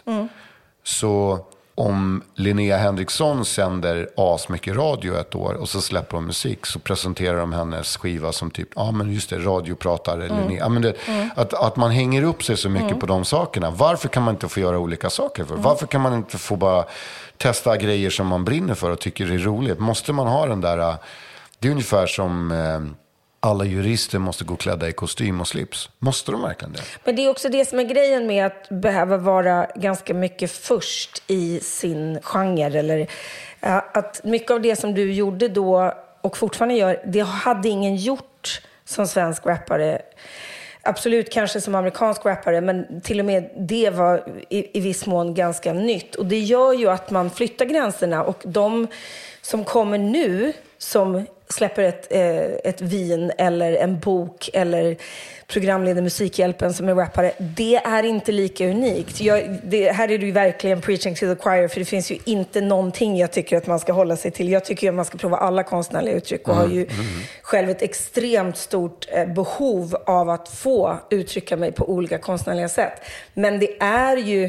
Så om Linnea Henriksson sänder asmycket radio ett år och så släpper de musik, så presenterar de hennes skiva som typ, men just det, radiopratare Linnea. Men det, att man hänger upp sig så mycket på de sakerna. Varför kan man inte få göra olika saker för? Varför kan man inte få bara testa grejer som man brinner för och tycker är roligt? Måste man ha den där, det är ungefär som alla jurister måste gå klädda i kostym och slips. Måste de verkligen det? Men det är också det som är grejen med att behöva vara ganska mycket först i sin genre. Eller att mycket av det som du gjorde då och fortfarande gör, det hade ingen gjort som svensk rappare. Absolut kanske som amerikansk rappare, men till och med det var i viss mån ganska nytt. Och det gör ju att man flyttar gränserna, och de som kommer nu som släpper ett vin eller en bok eller programleder Musikhjälpen som är rappare, det är inte lika unikt. Här är du verkligen preaching to the choir, för det finns ju inte någonting jag tycker att man ska hålla sig till. Jag tycker att man ska prova alla konstnärliga uttryck och har ju själv ett extremt stort behov av att få uttrycka mig på olika konstnärliga sätt. Men det är ju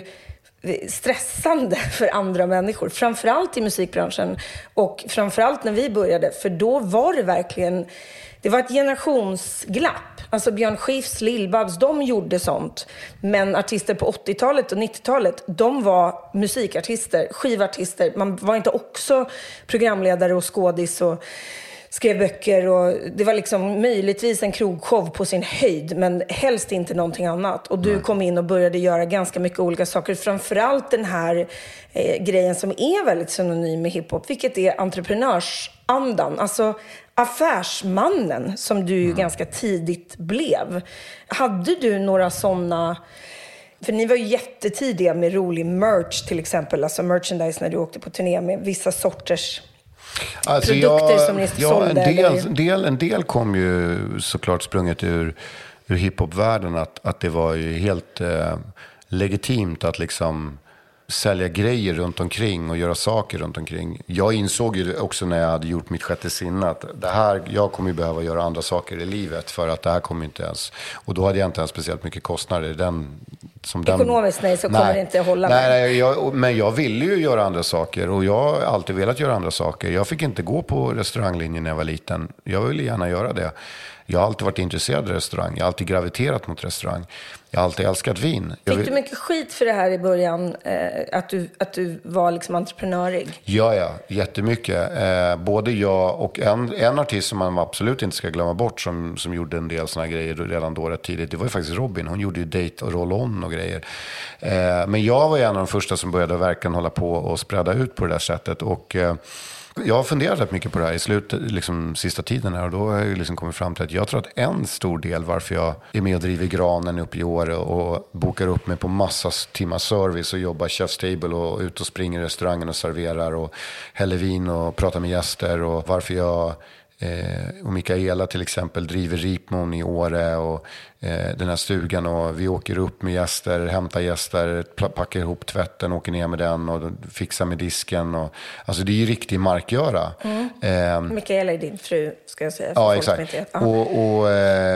stressande för andra människor, framförallt i musikbranschen och framförallt när vi började, för då var det verkligen, det var ett generationsglapp. Alltså Björn Skifs, Lill-Babs, de gjorde sånt, men artister på 80-talet och 90-talet, de var musikartister, skivartister. Man var inte också programledare och skådis och skrev böcker, och det var liksom möjligtvis en krogshow på sin höjd, men helst inte någonting annat. Och du kom in och började göra ganska mycket olika saker, framförallt den här grejen som är väldigt synonym med hiphop, vilket är entreprenörsandan, alltså affärsmannen som du ju ganska tidigt blev. Hade du några sådana, för ni var ju jättetidiga med rolig merch till exempel, alltså merchandise när du åkte på turné med vissa sorters produkter som ni sålde? En del kom ju såklart sprunget ur hiphopvärlden, att det var ju helt legitimt att liksom sälja grejer runt omkring och göra saker runt omkring. Jag insåg ju också när jag hade gjort mitt sjätte sinne att jag kommer ju behöva göra andra saker i livet, för att det här kommer inte ens, och då hade jag inte ens speciellt mycket kostnader. Ekonomiskt kommer det inte att hålla med. Men jag ville ju göra andra saker, och jag har alltid velat göra andra saker. Jag fick inte gå på restauranglinjen när jag var liten. Jag ville gärna göra det. Jag har alltid varit intresserad av restaurang. Jag har alltid graviterat mot restaurang. Jag har alltid älskat vin. Fick du mycket skit för det här i början? Att du var liksom entreprenörig? Ja, jättemycket. Både jag och en artist som man absolut inte ska glömma bort, som gjorde en del såna grejer redan då rätt tidigt. Det var ju faktiskt Robin. Hon gjorde ju date och roll-on och grejer. Men jag var ju en av de första som började verkligen hålla på och spräda ut på det där sättet. Och jag har funderat rätt mycket på det här i sista tiden här, och då har jag liksom kommit fram till att jag tror att en stor del varför jag är med och driver Granen upp i Åre och bokar upp mig på massa timmar service och jobbar chef's table och ut och springer i restaurangen och serverar och häller vin och pratar med gäster, och varför jag och Mikaela till exempel driver Ripmon i Åre och den här stugan, och vi åker upp med gäster, hämtar gäster, packar ihop tvätten, åker ner med den och fixar med disken, och alltså det är ju riktig markgöra. Mikaela är din fru, ska jag säga. Ja, exakt. Och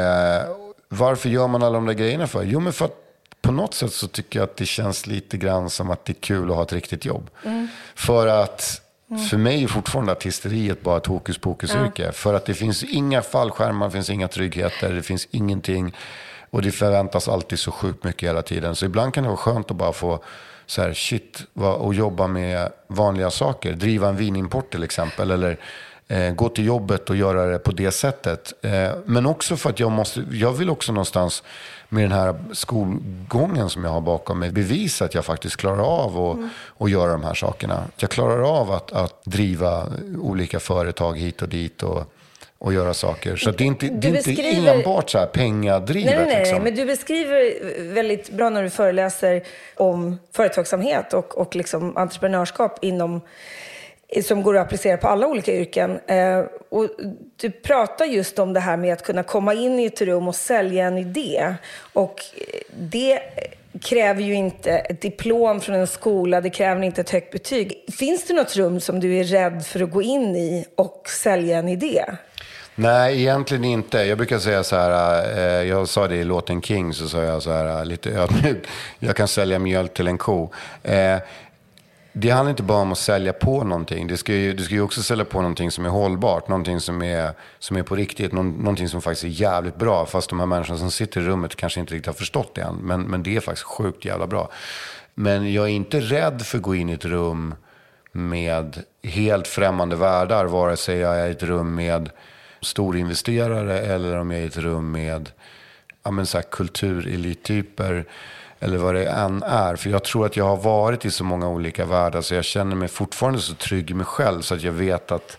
varför gör man alla de där grejerna för? Jo, men för att på något sätt så tycker jag att det känns lite grann som att det är kul att ha ett riktigt jobb. För att för mig är fortfarande artisteriet bara ett hokus pokus yrke. För att det finns inga fallskärmar, det finns inga tryggheter, det finns ingenting. Och det förväntas alltid så sjukt mycket hela tiden. Så ibland kan det vara skönt att bara få så här, och jobba med vanliga saker. Driva en vinimport till exempel. Eller gå till jobbet och göra det på det sättet. Men också för att jag vill också någonstans med den här skolgången som jag har bakom mig bevisa att jag faktiskt klarar av att göra de här sakerna. Jag klarar av att driva olika företag hit och dit och göra saker. Så det är inte enbart så här pengadrivet. Nej, liksom. men du beskriver väldigt bra när du föreläser om företagsamhet och liksom entreprenörskap som går att applicera på alla olika yrken. Och du pratar just om det här med att kunna komma in i ett rum och sälja en idé. Och det kräver ju inte ett diplom från en skola, det kräver inte ett högt betyg. Finns det något rum som du är rädd för att gå in i och sälja en idé? Nej, egentligen inte. Jag brukar säga så här, jag sa det i låten King, så sa jag så här lite ödmjukt, jag kan sälja mjölk till en ko. Det handlar inte bara om att sälja på någonting. Du ska ju också sälja på någonting som är hållbart. Någonting som är på riktigt. Någonting som faktiskt är jävligt bra. Fast de här människorna som sitter i rummet kanske inte riktigt har förstått det än. Men det är faktiskt sjukt jävla bra. Men jag är inte rädd för att gå in i ett rum med helt främmande världar. Vare sig jag är i ett rum med storinvesterare eller om jag är i ett rum med så här kulturelittyper. Eller vad det än är. För jag tror att jag har varit i så många olika världar. Så jag känner mig fortfarande så trygg i mig själv. Så att jag vet att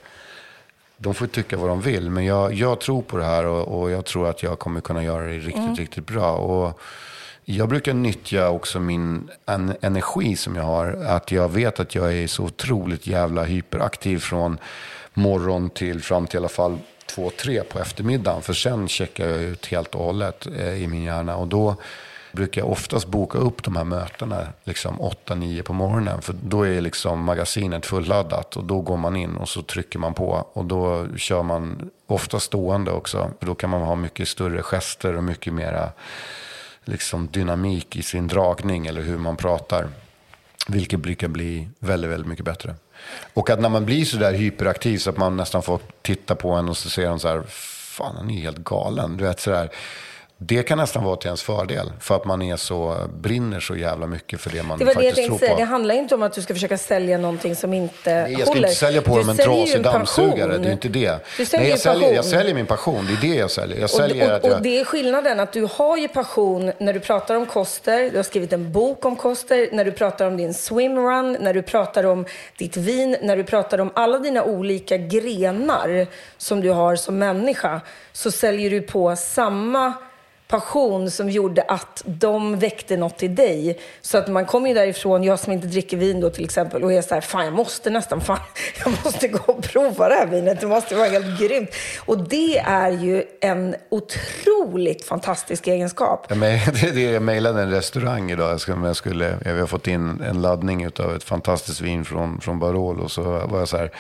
de får tycka vad de vill. Men jag tror på det här. Och jag tror att jag kommer kunna göra det riktigt bra. Och jag brukar nyttja också min energi som jag har. Att jag vet att jag är så otroligt jävla hyperaktiv från morgon till fram till i alla fall 2-3 på eftermiddagen. För sen checkar jag ut helt och hållet i min hjärna. Och då brukar jag oftast boka upp de här mötena liksom 8-9 på morgonen. För då är liksom magasinet fulladdat och då går man in och så trycker man på. Och då kör man ofta stående också. För då kan man ha mycket större gester och mycket mera liksom dynamik i sin dragning eller hur man pratar. Vilket brukar bli väldigt, väldigt mycket bättre. Och att när man blir så där hyperaktiv så att man nästan får titta på en och så säger de så här, fan han är helt galen. Du vet sådär. Det kan nästan vara till ens fördel. För att man brinner så jävla mycket för det man faktiskt tror på. Det handlar inte om att du ska försöka sälja någonting som inte håller. Jag ska inte sälja på dem en trasig dammsugare. Det är inte det. Jag säljer min passion. Det är det jag säljer. Och det är skillnaden att du har ju passion när du pratar om koster. Du har skrivit en bok om koster. När du pratar om din swimrun. När du pratar om ditt vin. När du pratar om alla dina olika grenar som du har som människa. Så säljer du på samma passion som gjorde att de väckte något i dig. Så att man kommer ju därifrån, jag som inte dricker vin då till exempel, och är så här, fan jag måste gå och prova det här vinet, det måste vara helt grymt. Och det är ju en otroligt fantastisk egenskap. Jag mejlade en restaurang idag, vi har fått in en laddning av ett fantastiskt vin från Barolo, och så var jag så här,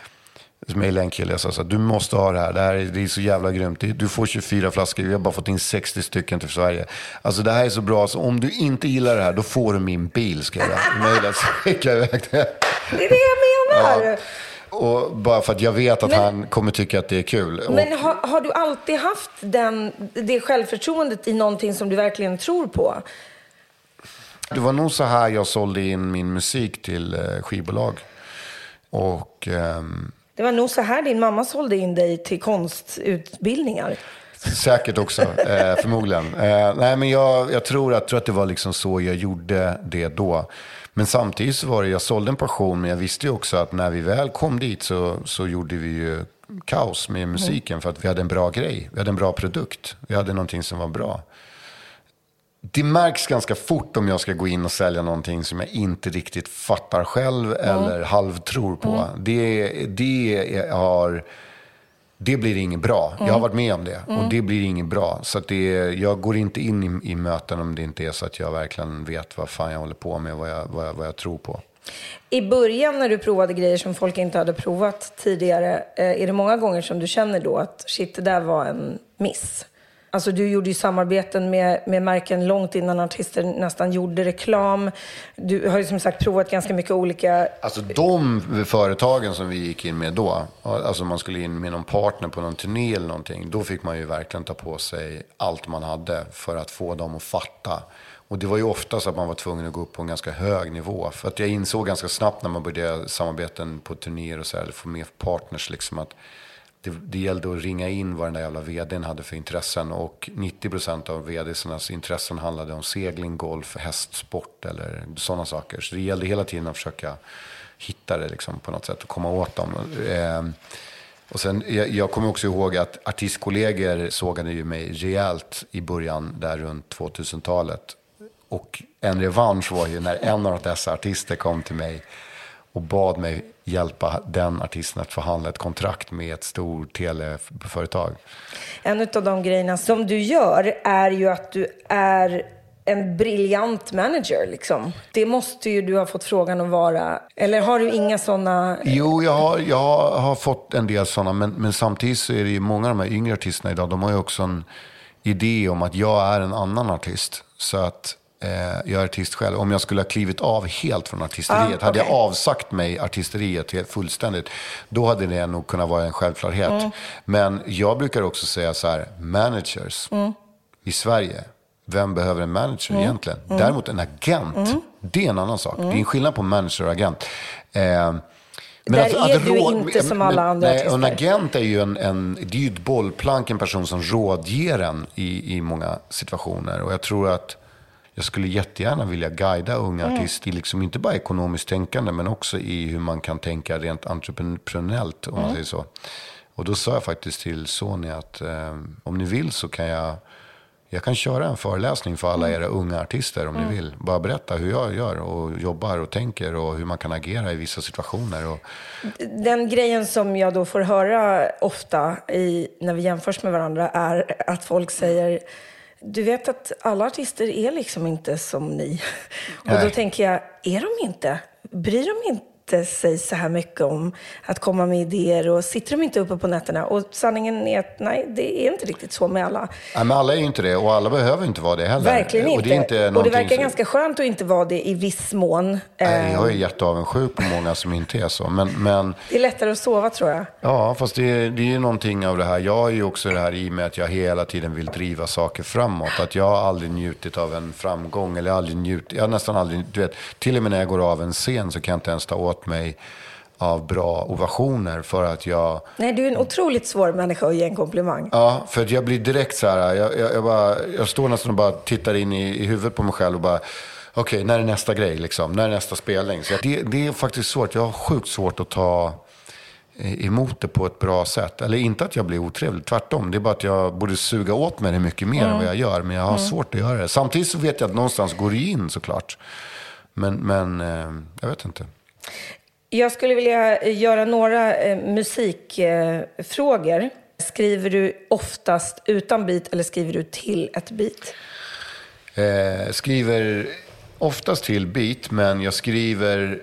som mejlade en kille, jag sa så här, du måste ha det här det är så jävla grymt, du får 24 flaskor, vi har bara fått in 60 stycken till Sverige, alltså det här är så bra, så om du inte gillar det här då får du min bil, ska jag mejla, så skickar jag iväg det. Det är det jag menar. Ja. Och bara för att jag vet att han kommer tycka att det är kul. Men har du alltid haft det självförtroendet i någonting som du verkligen tror på? Det var nog så här jag sålde in min musik till skivbolag. Och det var nog så här din mamma sålde in dig till konstutbildningar. Säkert också, förmodligen. Nej, men jag tror att det var liksom så jag gjorde det då. Men samtidigt så var det, jag sålde en passion, men jag visste ju också att när vi väl kom dit så gjorde vi ju kaos med musiken. För att vi hade en bra grej, vi hade en bra produkt, vi hade någonting som var bra. Det märks ganska fort om jag ska gå in och sälja någonting som jag inte riktigt fattar själv eller halvtror på. Det blir inget bra. Jag har varit med om det och det blir inget bra. Så att jag går inte in i möten om det inte är så att jag verkligen vet vad fan jag håller på med, vad jag tror på. I början när du provade grejer som folk inte hade provat tidigare, är det många gånger som du känner då att shit, det där var en miss? Alltså du gjorde ju samarbeten med märken långt innan artister nästan gjorde reklam. Du har ju som sagt provat ganska mycket olika... Alltså de företagen som vi gick in med då, alltså man skulle in med någon partner på någon turné eller någonting, då fick man ju verkligen ta på sig allt man hade för att få dem att fatta. Och det var ju ofta så att man var tvungen att gå upp på en ganska hög nivå. För att jag insåg ganska snabbt när man började samarbeten på turnéer och så här, eller få med partners liksom, att det gällde att ringa in vad den där jävla vdn hade för intressen. Och 90% av vd:arnas intressen handlade om segling, golf, hästsport eller sådana saker. Så det gällde hela tiden att försöka hitta det liksom, på något sätt och komma åt dem. Och sen, jag kommer också ihåg att artistkollegor sågade ju mig rejält i början där runt 2000-talet. Och en revansch var ju när en av dessa artister kom till mig och bad mig hjälpa den artisten att förhandla ett kontrakt med ett stort teleföretag. En av de grejerna som du gör är ju att du är en briljant manager liksom. Det måste ju du ha fått frågan att vara. Eller har du inga sådana? Jo, jag har fått en del sådana. Men samtidigt så är det ju många av de här yngre artisterna idag. De har ju också en idé om att jag är en annan artist. Så att jag är artist själv. Om jag skulle ha klivit av helt från artisteriet, hade jag avsagt mig artisteriet helt fullständigt, då hade det nog kunnat vara en självklarhet. Men jag brukar också säga så här, managers i Sverige, vem behöver en manager egentligen? Däremot en agent, det är en annan sak. Det är en skillnad på manager och agent. Men där är du inte som alla andra artister. En agent är ju det är ju ett bollplank, en person som rådger en i många situationer. Och jag tror att jag skulle jättegärna vilja guida unga artister i liksom inte bara ekonomiskt tänkande, men också i hur man kan tänka rent entreprenöriellt, om man säger så. Och då sa jag faktiskt till Sony att om ni vill så kan jag kan köra en föreläsning för alla era unga artister om ni vill. Bara berätta hur jag gör och jobbar och tänker och hur man kan agera i vissa situationer. Den grejen som jag då får höra ofta när vi jämförs med varandra är att folk säger, du vet att alla artister är liksom inte som ni. Och då tänker jag, är de inte? Bryr de inte sig så här mycket om att komma med idéer och sitter de inte uppe på nätterna? Och sanningen är att nej, det är inte riktigt så med alla. Nej, men alla är ju inte det och alla behöver inte vara det heller. Verkligen inte. Och det verkar ganska skönt att inte vara det i viss mån. Nej, jag är jätteavundsjuk på många som inte är så. Men det är lättare att sova, tror jag. Ja, fast det är ju någonting av det här. Jag är ju också det här i med att jag hela tiden vill driva saker framåt. Att jag har aldrig njutit av en framgång. Eller jag har nästan aldrig, du vet, till och med när jag går av en scen så kan jag inte ens ta åt mig av bra ovationer för att jag... Nej, du är en otroligt svår människa att ge en komplimang. Ja, för att jag blir direkt så här, jag står nästan och bara tittar in i huvudet på mig själv och bara, okej, när är nästa grej liksom? När är nästa spelning? Så det är faktiskt svårt, jag har sjukt svårt att ta emot det på ett bra sätt. Eller inte att jag blir otrevlig, tvärtom. Det är bara att jag borde suga åt mig det mycket mer än vad jag gör. Men jag har svårt att göra det. Samtidigt så vet jag att någonstans går det in såklart. Men jag vet inte. Jag skulle vilja göra några musikfrågor. Skriver du oftast utan beat eller skriver du till ett beat? Skriver oftast till beat, men jag skriver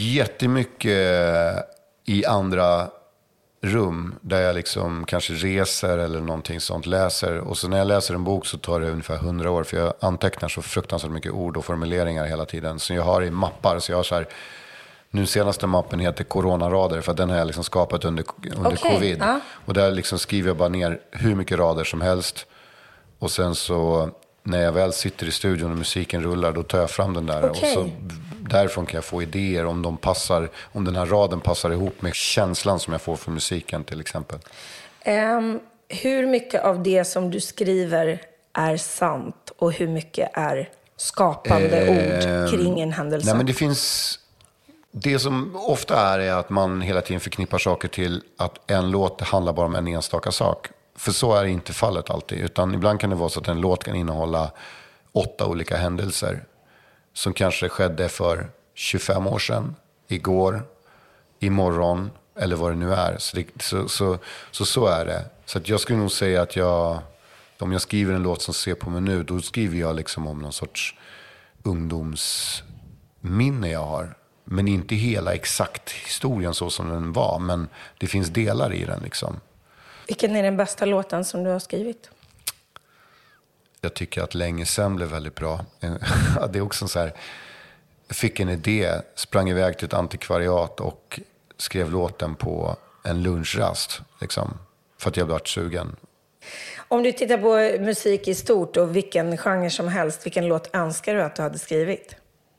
jättemycket i andra rum där jag liksom kanske reser eller någonting sånt, läser. Och så när jag läser en bok så tar det ungefär 100 år, för jag antecknar så fruktansvärt mycket ord och formuleringar hela tiden. Så jag har i mappar, så jag har så här, nu senaste mappen heter Coronarader, för att den har jag liksom skapat under covid. Ja. Och där liksom skriver jag bara ner hur mycket rader som helst. Och sen så när jag väl sitter i studion och musiken rullar, då tar jag fram den där. Okay. Och så därifrån kan jag få idéer om om den här raden passar ihop med känslan som jag får för musiken till exempel. Hur mycket av det som du skriver är sant och hur mycket är skapande ord kring en händelse? Nej, men det finns... Det som ofta är att man hela tiden förknippar saker till att en låt handlar bara om en enstaka sak. För så är det inte fallet alltid. Utan ibland kan det vara så att en låt kan innehålla 8 olika händelser. Som kanske skedde för 25 år sedan, igår, imorgon eller vad det nu är. Så är det. Så att jag skulle nog säga att om jag skriver en låt som ser på mig nu, då skriver jag liksom om någon sorts ungdomsminne jag har. Men inte hela exakt historien så som den var. Men det finns delar i den liksom. Vilken är den bästa låten som du har skrivit? Jag tycker att Länge sen blev väldigt bra. Det är också så här, jag fick en idé, sprang iväg till ett antikvariat och skrev låten på en lunchrast. Liksom, för att jag blev sugen. Om du tittar på musik i stort och vilken genre som helst, vilken låt önskar du att du hade skrivit?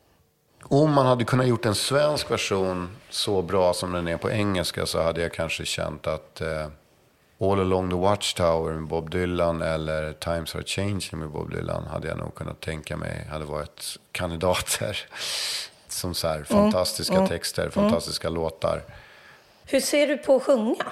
Om man hade kunnat gjort en svensk version så bra som den är på engelska så hade jag kanske känt att All Along the Watchtower med Bob Dylan eller Times Are Changing med Bob Dylan hade jag nog kunnat tänka mig hade varit kandidater. Som så här fantastiska texter, fantastiska låtar. Hur ser du på att sjunga?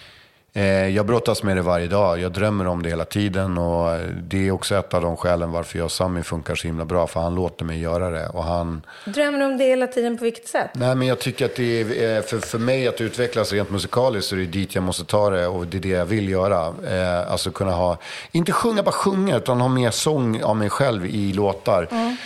Jag brottas med det varje dag. Jag drömmer om det hela tiden. Och det är också ett av de skälen varför jag och Sami funkar så himla bra. För han låter mig göra det. Och han... Drömmer du om det hela tiden på vilket sätt? Nej, men jag tycker att det är för mig att utvecklas rent musikaliskt så är det dit jag måste ta det. Och det är det jag vill göra. Alltså kunna ha, inte bara sjunga utan ha mer sång av mig själv i låtar.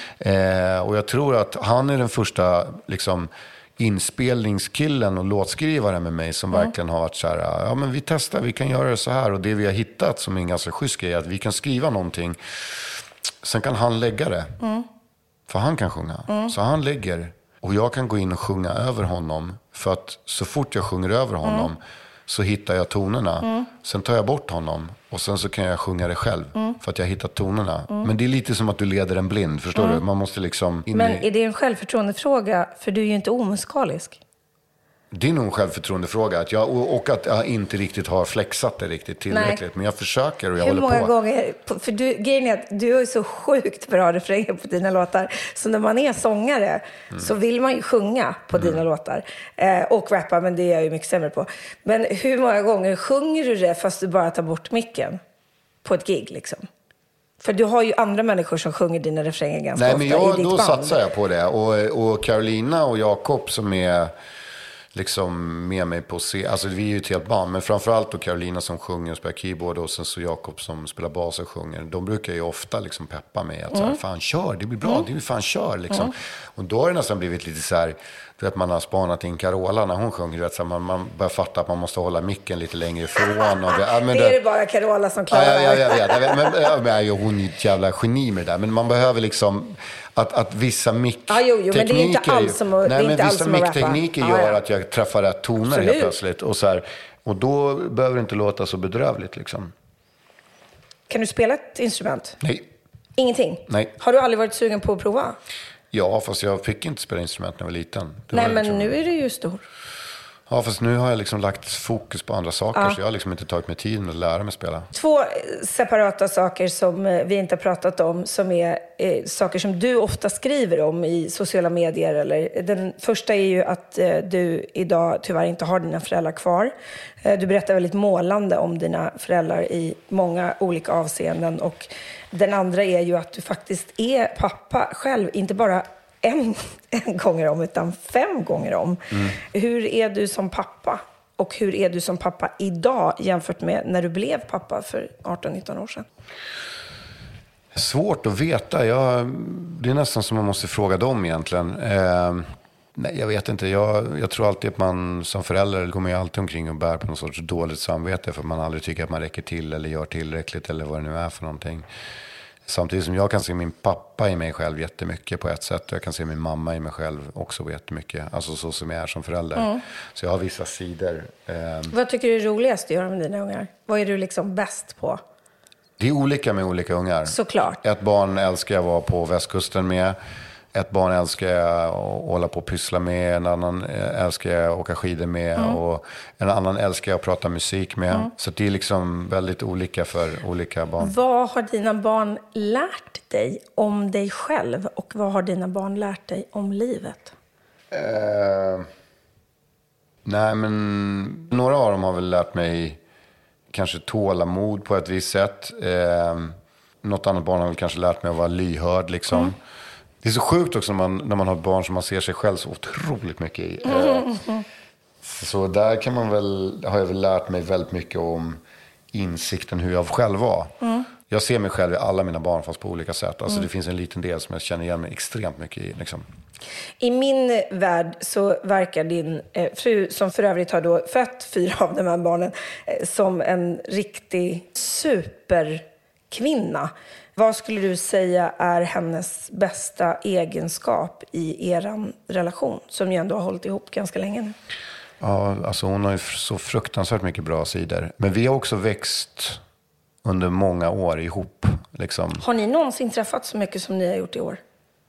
Och jag tror att han är den första liksom inspelningskillen och låtskrivaren med mig som verkligen har varit så här, ja men vi testar, vi kan göra det så här, och det vi har hittat som är en ganska schysst grej är att vi kan skriva någonting, sen kan han lägga det, för han kan sjunga, så han lägger och jag kan gå in och sjunga över honom, för att så fort jag sjunger över honom så hittar jag tonerna, sen tar jag bort honom och sen så kan jag sjunga det själv för att jag har hittat tonerna. Men det är lite som att du leder en blind, förstår du? Man måste liksom... Men är det en självförtroendefråga? För du är ju inte omusikalisk. Det är nog en självförtroendefråga. Och att jag inte riktigt har flexat det riktigt tillräckligt. Nej. Men jag försöker och jag håller på. Hur många gånger... För grejen är att du har ju så sjukt bra refränger på dina låtar. Så när man är sångare så vill man ju sjunga på dina låtar. Och rappa, men det är jag ju mycket sämre på. Men hur många gånger sjunger du det fast du bara tar bort micken på ett gig liksom? För du har ju andra människor som sjunger dina refränger ganska ofta i ditt band. Då satsar jag på det. Och Carolina och Jakob som är... liksom med mig på scen. Alltså vi är ju ett helt band, men framförallt då Carolina som sjunger och spelar keyboard och sen så Jakob som spelar bas och sjunger. De brukar ju ofta liksom peppa mig att så här, fan kör, det blir bra, det är fan kör liksom. Och då har det nästan blivit lite så här, du vet, man har spanat in Carola när hon sjunger, du vet, så här, man börjar fatta att man måste hålla micken lite längre ifrån. Och det är det bara Carola som klarar det. Jag vet, hon är ett jävla geni med det där, men man behöver liksom att vissa micktekniker, men det är inte alls som att, vissa micktekniker gör att jag träffar rätt toner helt plötsligt och så här, och då behöver det inte låta så bedrövligt liksom. Kan du spela ett instrument? Nej. Ingenting? Nej. Har du aldrig varit sugen på att prova? Ja, fast jag fick inte spela instrument när jag var liten. Nej, men liksom... nu är du ju stor. Ja, fast nu har jag liksom lagt fokus på andra saker, så jag har liksom inte tagit mig tiden att lära mig spela. 2 separata saker som vi inte har pratat om, som är saker som du ofta skriver om i sociala medier. Eller, den första är ju att du idag tyvärr inte har dina föräldrar kvar. Du berättar väldigt målande om dina föräldrar i många olika avseenden. Och den andra är ju att du faktiskt är pappa själv, inte bara en gånger om, utan 5 gånger om. Hur är du som pappa? Och hur är du som pappa idag jämfört med när du blev pappa för 18-19 år sedan? Svårt att veta. Det är nästan som man måste fråga dem egentligen. Nej, jag vet inte. Jag tror alltid att man som förälder går med alltid omkring och bär på någon sorts dåligt samvete för att man aldrig tycker att man räcker till eller gör tillräckligt eller vad det nu är för någonting. Samtidigt som jag kan se min pappa i mig själv jättemycket på ett sätt. Och jag kan se min mamma i mig själv också jättemycket. Alltså så som jag är som förälder. Så jag har vissa sidor. Vad tycker du är roligast att göra med dina ungar? Vad är du liksom bäst på? Det är olika med olika ungar. Såklart. Ett barn älskar jag vara på västkusten med. Ett barn älskar jag att hålla på och pyssla med. En annan älskar jag att åka skidor med. Och en annan älskar jag att prata musik med. Så det är liksom väldigt olika för olika barn. Vad har dina barn lärt dig om dig själv? Och vad har dina barn lärt dig om livet? Nej, men några av dem har väl lärt mig kanske tålamod på ett visst sätt. Något annat barn har väl kanske lärt mig att vara lyhörd liksom. Det är så sjukt också när man har barn som man ser sig själv så otroligt mycket i. Så där har jag väl lärt mig väldigt mycket om insikten hur jag själv var. Jag ser mig själv i alla mina barn fast på olika sätt. Alltså det finns en liten del som jag känner igen mig extremt mycket i. Liksom. I min värld så verkar din fru, som för övrigt har då fött 4 av de här barnen, som en riktig superkvinna. Vad skulle du säga är hennes bästa egenskap i er relation, som ju ändå har hållit ihop ganska länge nu? Ja, alltså hon har ju så fruktansvärt mycket bra sidor. Men vi har också växt under många år ihop. Liksom. Har ni någonsin träffat så mycket som ni har gjort i år?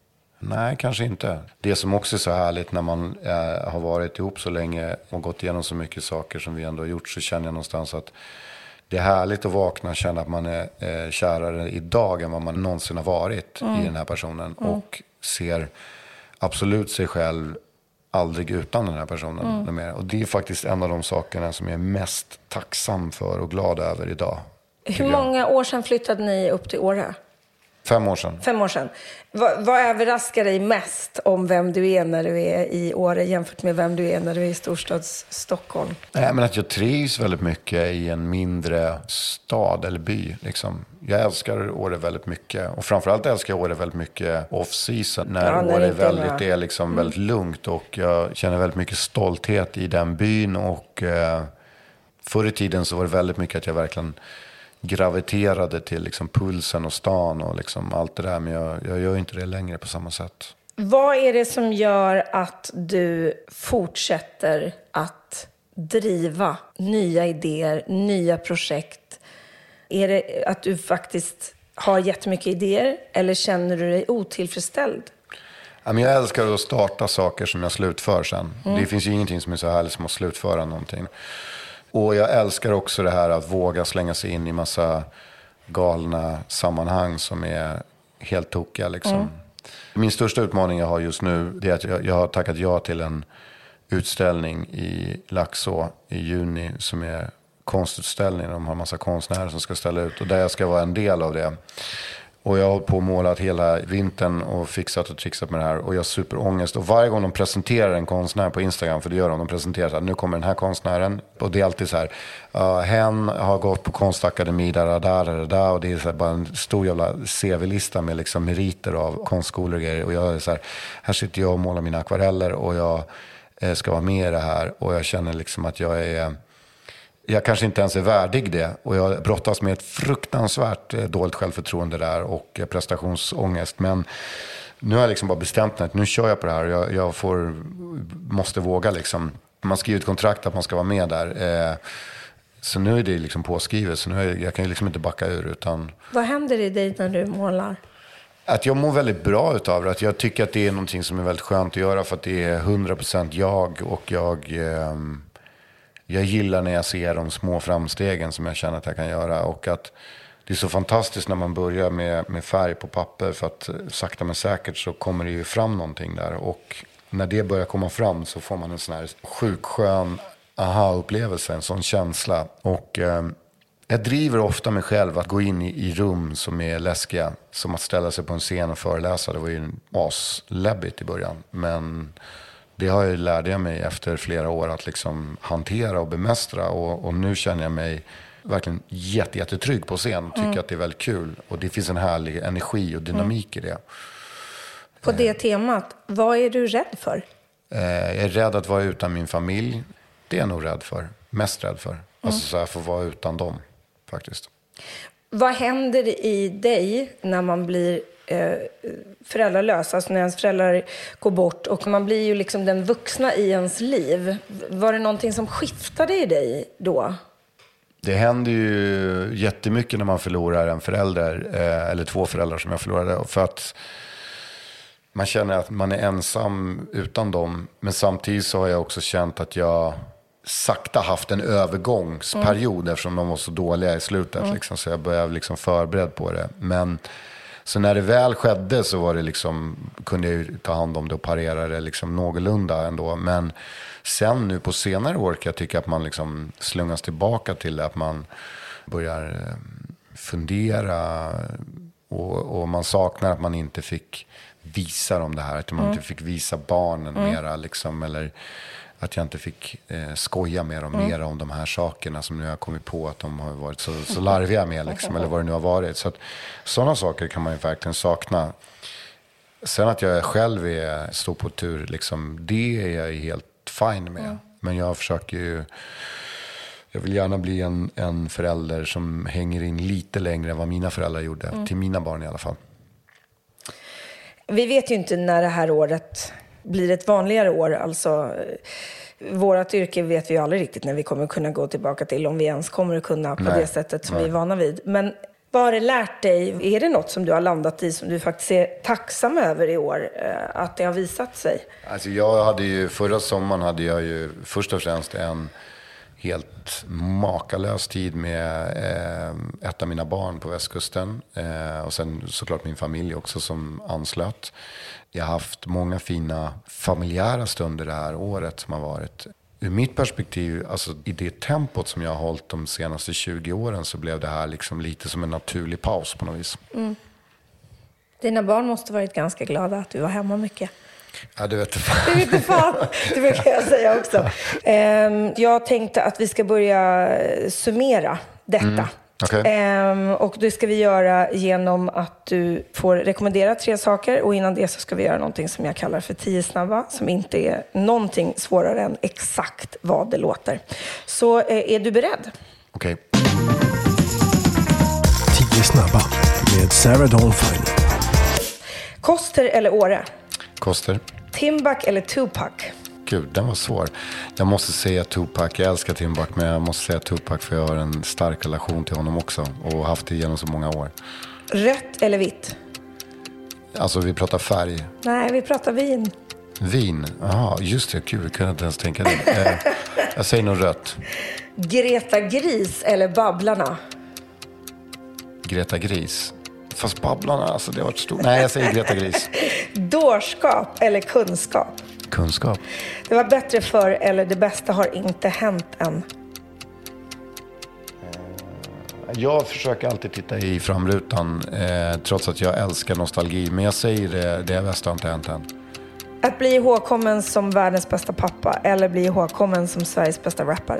Nej, kanske inte. Det som också är så härligt när man har varit ihop så länge och gått igenom så mycket saker som vi ändå har gjort, så känner jag någonstans att det är härligt att vakna och känna att man är kärare idag än vad man någonsin har varit i den här personen. Och ser absolut sig själv aldrig utan den här personen mer. Och det är faktiskt en av de sakerna som jag är mest tacksam för och glad över idag. Hur många år sedan flyttade ni upp till Åre? 5 år sedan. 5 år sedan. Vad överraskar dig mest om vem du är när du är i Åre jämfört med vem du är när du är i storstads Stockholm? Nej, men att jag trivs väldigt mycket i en mindre stad eller by. Liksom. Jag älskar Åre väldigt mycket. Och framförallt älskar jag Åre väldigt mycket off-season. När Åre är liksom väldigt lugnt. Och jag känner väldigt mycket stolthet i den byn. Och förr i tiden så var det väldigt mycket att jag verkligen graviterade till liksom pulsen och stan och liksom allt det där. Men jag gör inte det längre på samma sätt. Vad är det som gör att du fortsätter att driva nya idéer, nya projekt? Är det att du faktiskt har jättemycket idéer eller känner du dig otillfredsställd? Jag älskar att starta saker som jag slutför sen. Det finns ju ingenting som är så härligt som att slutföra någonting. Och jag älskar också det här att våga slänga sig in i massa galna sammanhang som är helt tokiga. Liksom. Min största utmaning jag har just nu är att jag har tackat ja till en utställning i Laxå i juni som är konstutställning. De har en massa konstnärer som ska ställa ut och där jag ska vara en del av det. Och jag har hållit på och målat hela vintern och fixat och trixat med det här. Och jag har superångest. Och varje gång de presenterar en konstnär på Instagram, för det gör de presenterar så här, nu kommer den här konstnären. Och det är alltid så här, hen har gått på konstakademi, där. Och det är så här, bara en stor jävla CV-lista med liksom meriter av konstskolor och grejer. Och jag är så här sitter jag och målar mina akvareller och jag ska vara med i det här. Och jag känner liksom att jag kanske inte ens är värdig det. Och jag brottas med ett fruktansvärt dåligt självförtroende där och prestationsångest. Men nu har jag liksom bara bestämt mig att nu kör jag på det här. Jag måste våga liksom. Man skriver ett kontrakt att man ska vara med där. Så nu är det liksom påskrivet. Så nu jag kan ju liksom inte backa ur. Utan vad händer i dig när du målar? Att jag mår väldigt bra utav det. Att jag tycker att det är någonting som är väldigt skönt att göra. För att det är 100% jag. Och jag gillar när jag ser de små framstegen som jag känner att jag kan göra. Och att det är så fantastiskt när man börjar med färg på papper. För att sakta men säkert så kommer det ju fram någonting där. Och när det börjar komma fram så får man en sån här sjukskön aha-upplevelse. En sån känsla. Och jag driver ofta mig själv att gå in i rum som är läskiga. Som att ställa sig på en scen och föreläsa. Det var ju asläbbigt i början. Men det har jag lärde mig efter flera år att liksom hantera och bemästra. Och nu känner jag mig verkligen jättetrygg på scen. Tycker att det är väldigt kul. Och det finns en härlig energi och dynamik i det. På det temat, vad är du rädd för? Jag är rädd att vara utan min familj. Det är jag nog rädd för. Mest rädd för. Alltså så här, få vara utan dem faktiskt. Vad händer i dig när man blir föräldralös, alltså när ens föräldrar går bort och man blir ju liksom den vuxna i ens liv? Var det någonting som skiftade i dig då? Det händer ju jättemycket när man förlorar en förälder eller 2 föräldrar som jag förlorade, för att man känner att man är ensam utan dem. Men samtidigt så har jag också känt att jag sakta haft en övergångsperiod eftersom de var så dåliga i slutet liksom, så jag började liksom förberedd på det. Men så när det väl skedde så var det liksom, kunde jag ju ta hand om det och parera det liksom någorlunda ändå. Men sen nu på senare år kan jag tycka att man liksom slungas tillbaka till att man börjar fundera och man saknar att man inte fick visa dem det här. Att man inte fick visa barnen mera liksom, eller att jag inte fick skoja med dem mera om de här sakerna som nu har kommit på att de har varit så larviga med liksom, eller vad det nu har varit. Så att sådana saker kan man ju verkligen sakna. Sen att jag själv står på tur liksom, det är jag helt fine med. Men jag försöker ju Jag vill gärna bli en förälder som hänger in lite längre än vad mina föräldrar gjorde. Till mina barn i alla fall. Vi vet ju inte när det här året blir ett vanligare år. Alltså, vårat yrke vet vi ju aldrig riktigt när vi kommer kunna gå tillbaka till. Om vi ens kommer att kunna på det sättet som vi är vana vid. Men vad har det lärt dig? Är det något som du har landat i som du faktiskt är tacksam över i år? Att det har visat sig? Alltså förra sommaren hade jag ju först och främst en helt makalös tid med ett av mina barn på västkusten. Och sen såklart min familj också som anslöt. Jag har haft många fina familjära stunder det här året som har varit. Ur mitt perspektiv, alltså i det tempot som jag har hållit de senaste 20 åren så blev det här liksom lite som en naturlig paus på något vis. Dina barn måste varit ganska glada att du var hemma mycket. Ja, det vet du fan. Det vet du fan. Det brukar jag säga också. Jag tänkte att vi ska börja summera detta. Okay. Och det ska vi göra genom att du får rekommendera 3 saker. Och innan det så ska vi göra någonting som jag kallar för 10 snabba. Som inte är någonting svårare än exakt vad det låter. Så är du beredd? Okej. 10 snabba med Sarah Dawn Finer. Koster eller Åre? Koster. Timbuk eller Tupac? Gud, den var svår. Jag måste säga Tupac. Jag älskar Timbuk, men jag måste säga Tupac för jag har en stark relation till honom också. Och haft det genom så många år. Rött eller vitt? Alltså, vi pratar färg. Nej, vi pratar vin. Vin? Jaha, just det. Gud, jag kunde inte ens tänka det. Jag säger nog rött. Greta Gris eller Babblarna? Greta Gris. Fast Babblarna, alltså det har varit stort. Nej, jag säger Greta Gris. Dårskap eller kunskap? Kunskap. Det var bättre förr eller det bästa har inte hänt än? Jag försöker alltid titta i framrutan trots att jag älskar nostalgi. Men jag säger det bästa har inte hänt än. Att bli ihågkommen som världens bästa pappa eller bli ihågkommen som Sveriges bästa rappare?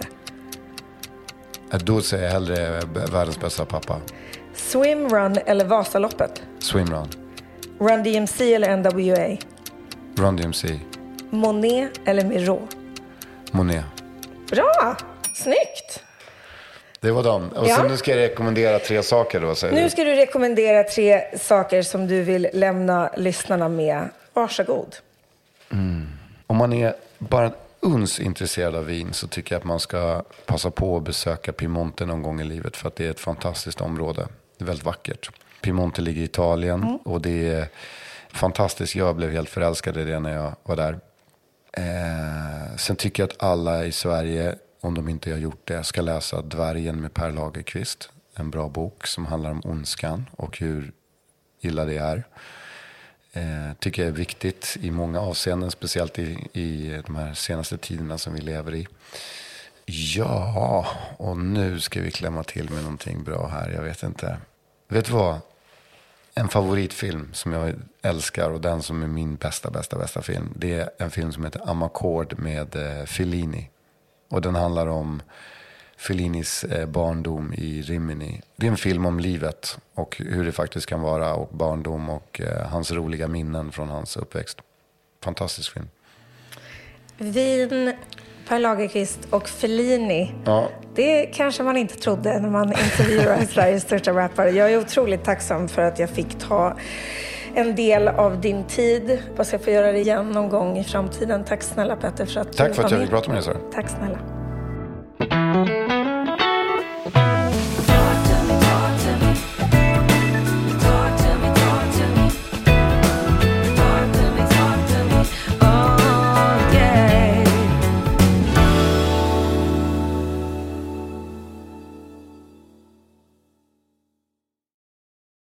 Då säger jag hellre världens bästa pappa. Swimrun eller Vasaloppet? Swimrun. Run DMC eller NWA? Run DMC. Monet eller Miro? Monet. Bra! Snyggt! Det var dem. Och sen nu ska jag rekommendera 3 saker då. Nu ska du rekommendera 3 saker som du vill lämna lyssnarna med. Varsågod. Om man är bara uns intresserad av vin så tycker jag att man ska passa på att besöka Piemonte någon gång i livet. För att det är ett fantastiskt område. Det är väldigt vackert. Piemonte ligger i Italien och det är fantastiskt. Jag blev helt förälskad i det när jag var där. Sen tycker jag att alla i Sverige, om de inte har gjort det, ska läsa Dvärgen med Per Lagerkvist. En bra bok som handlar om ondskan och hur illa det är. Tycker jag är viktigt i många avseenden, speciellt i de här senaste tiderna som vi lever i. Ja, och nu ska vi klämma till med någonting bra här. Jag vet inte. Vet du vad? En favoritfilm som jag älskar och den som är min bästa film. Det är en film som heter Amarcord med Fellini. Och den handlar om Fellinis barndom i Rimini. Det är en film om livet och hur det faktiskt kan vara och barndom och hans roliga minnen från hans uppväxt. Fantastisk film. Vin, Per Lagerkvist och Fellini. Ja. Det kanske man inte trodde när man intervjuar Sveriges största rappare. Jag är otroligt tacksam för att jag fick ta en del av din tid. Hoppas jag får göra det igen någon gång i framtiden. Tack snälla Petter för att Tack du för att var jag fick prata med dig, Sara. Tack snälla.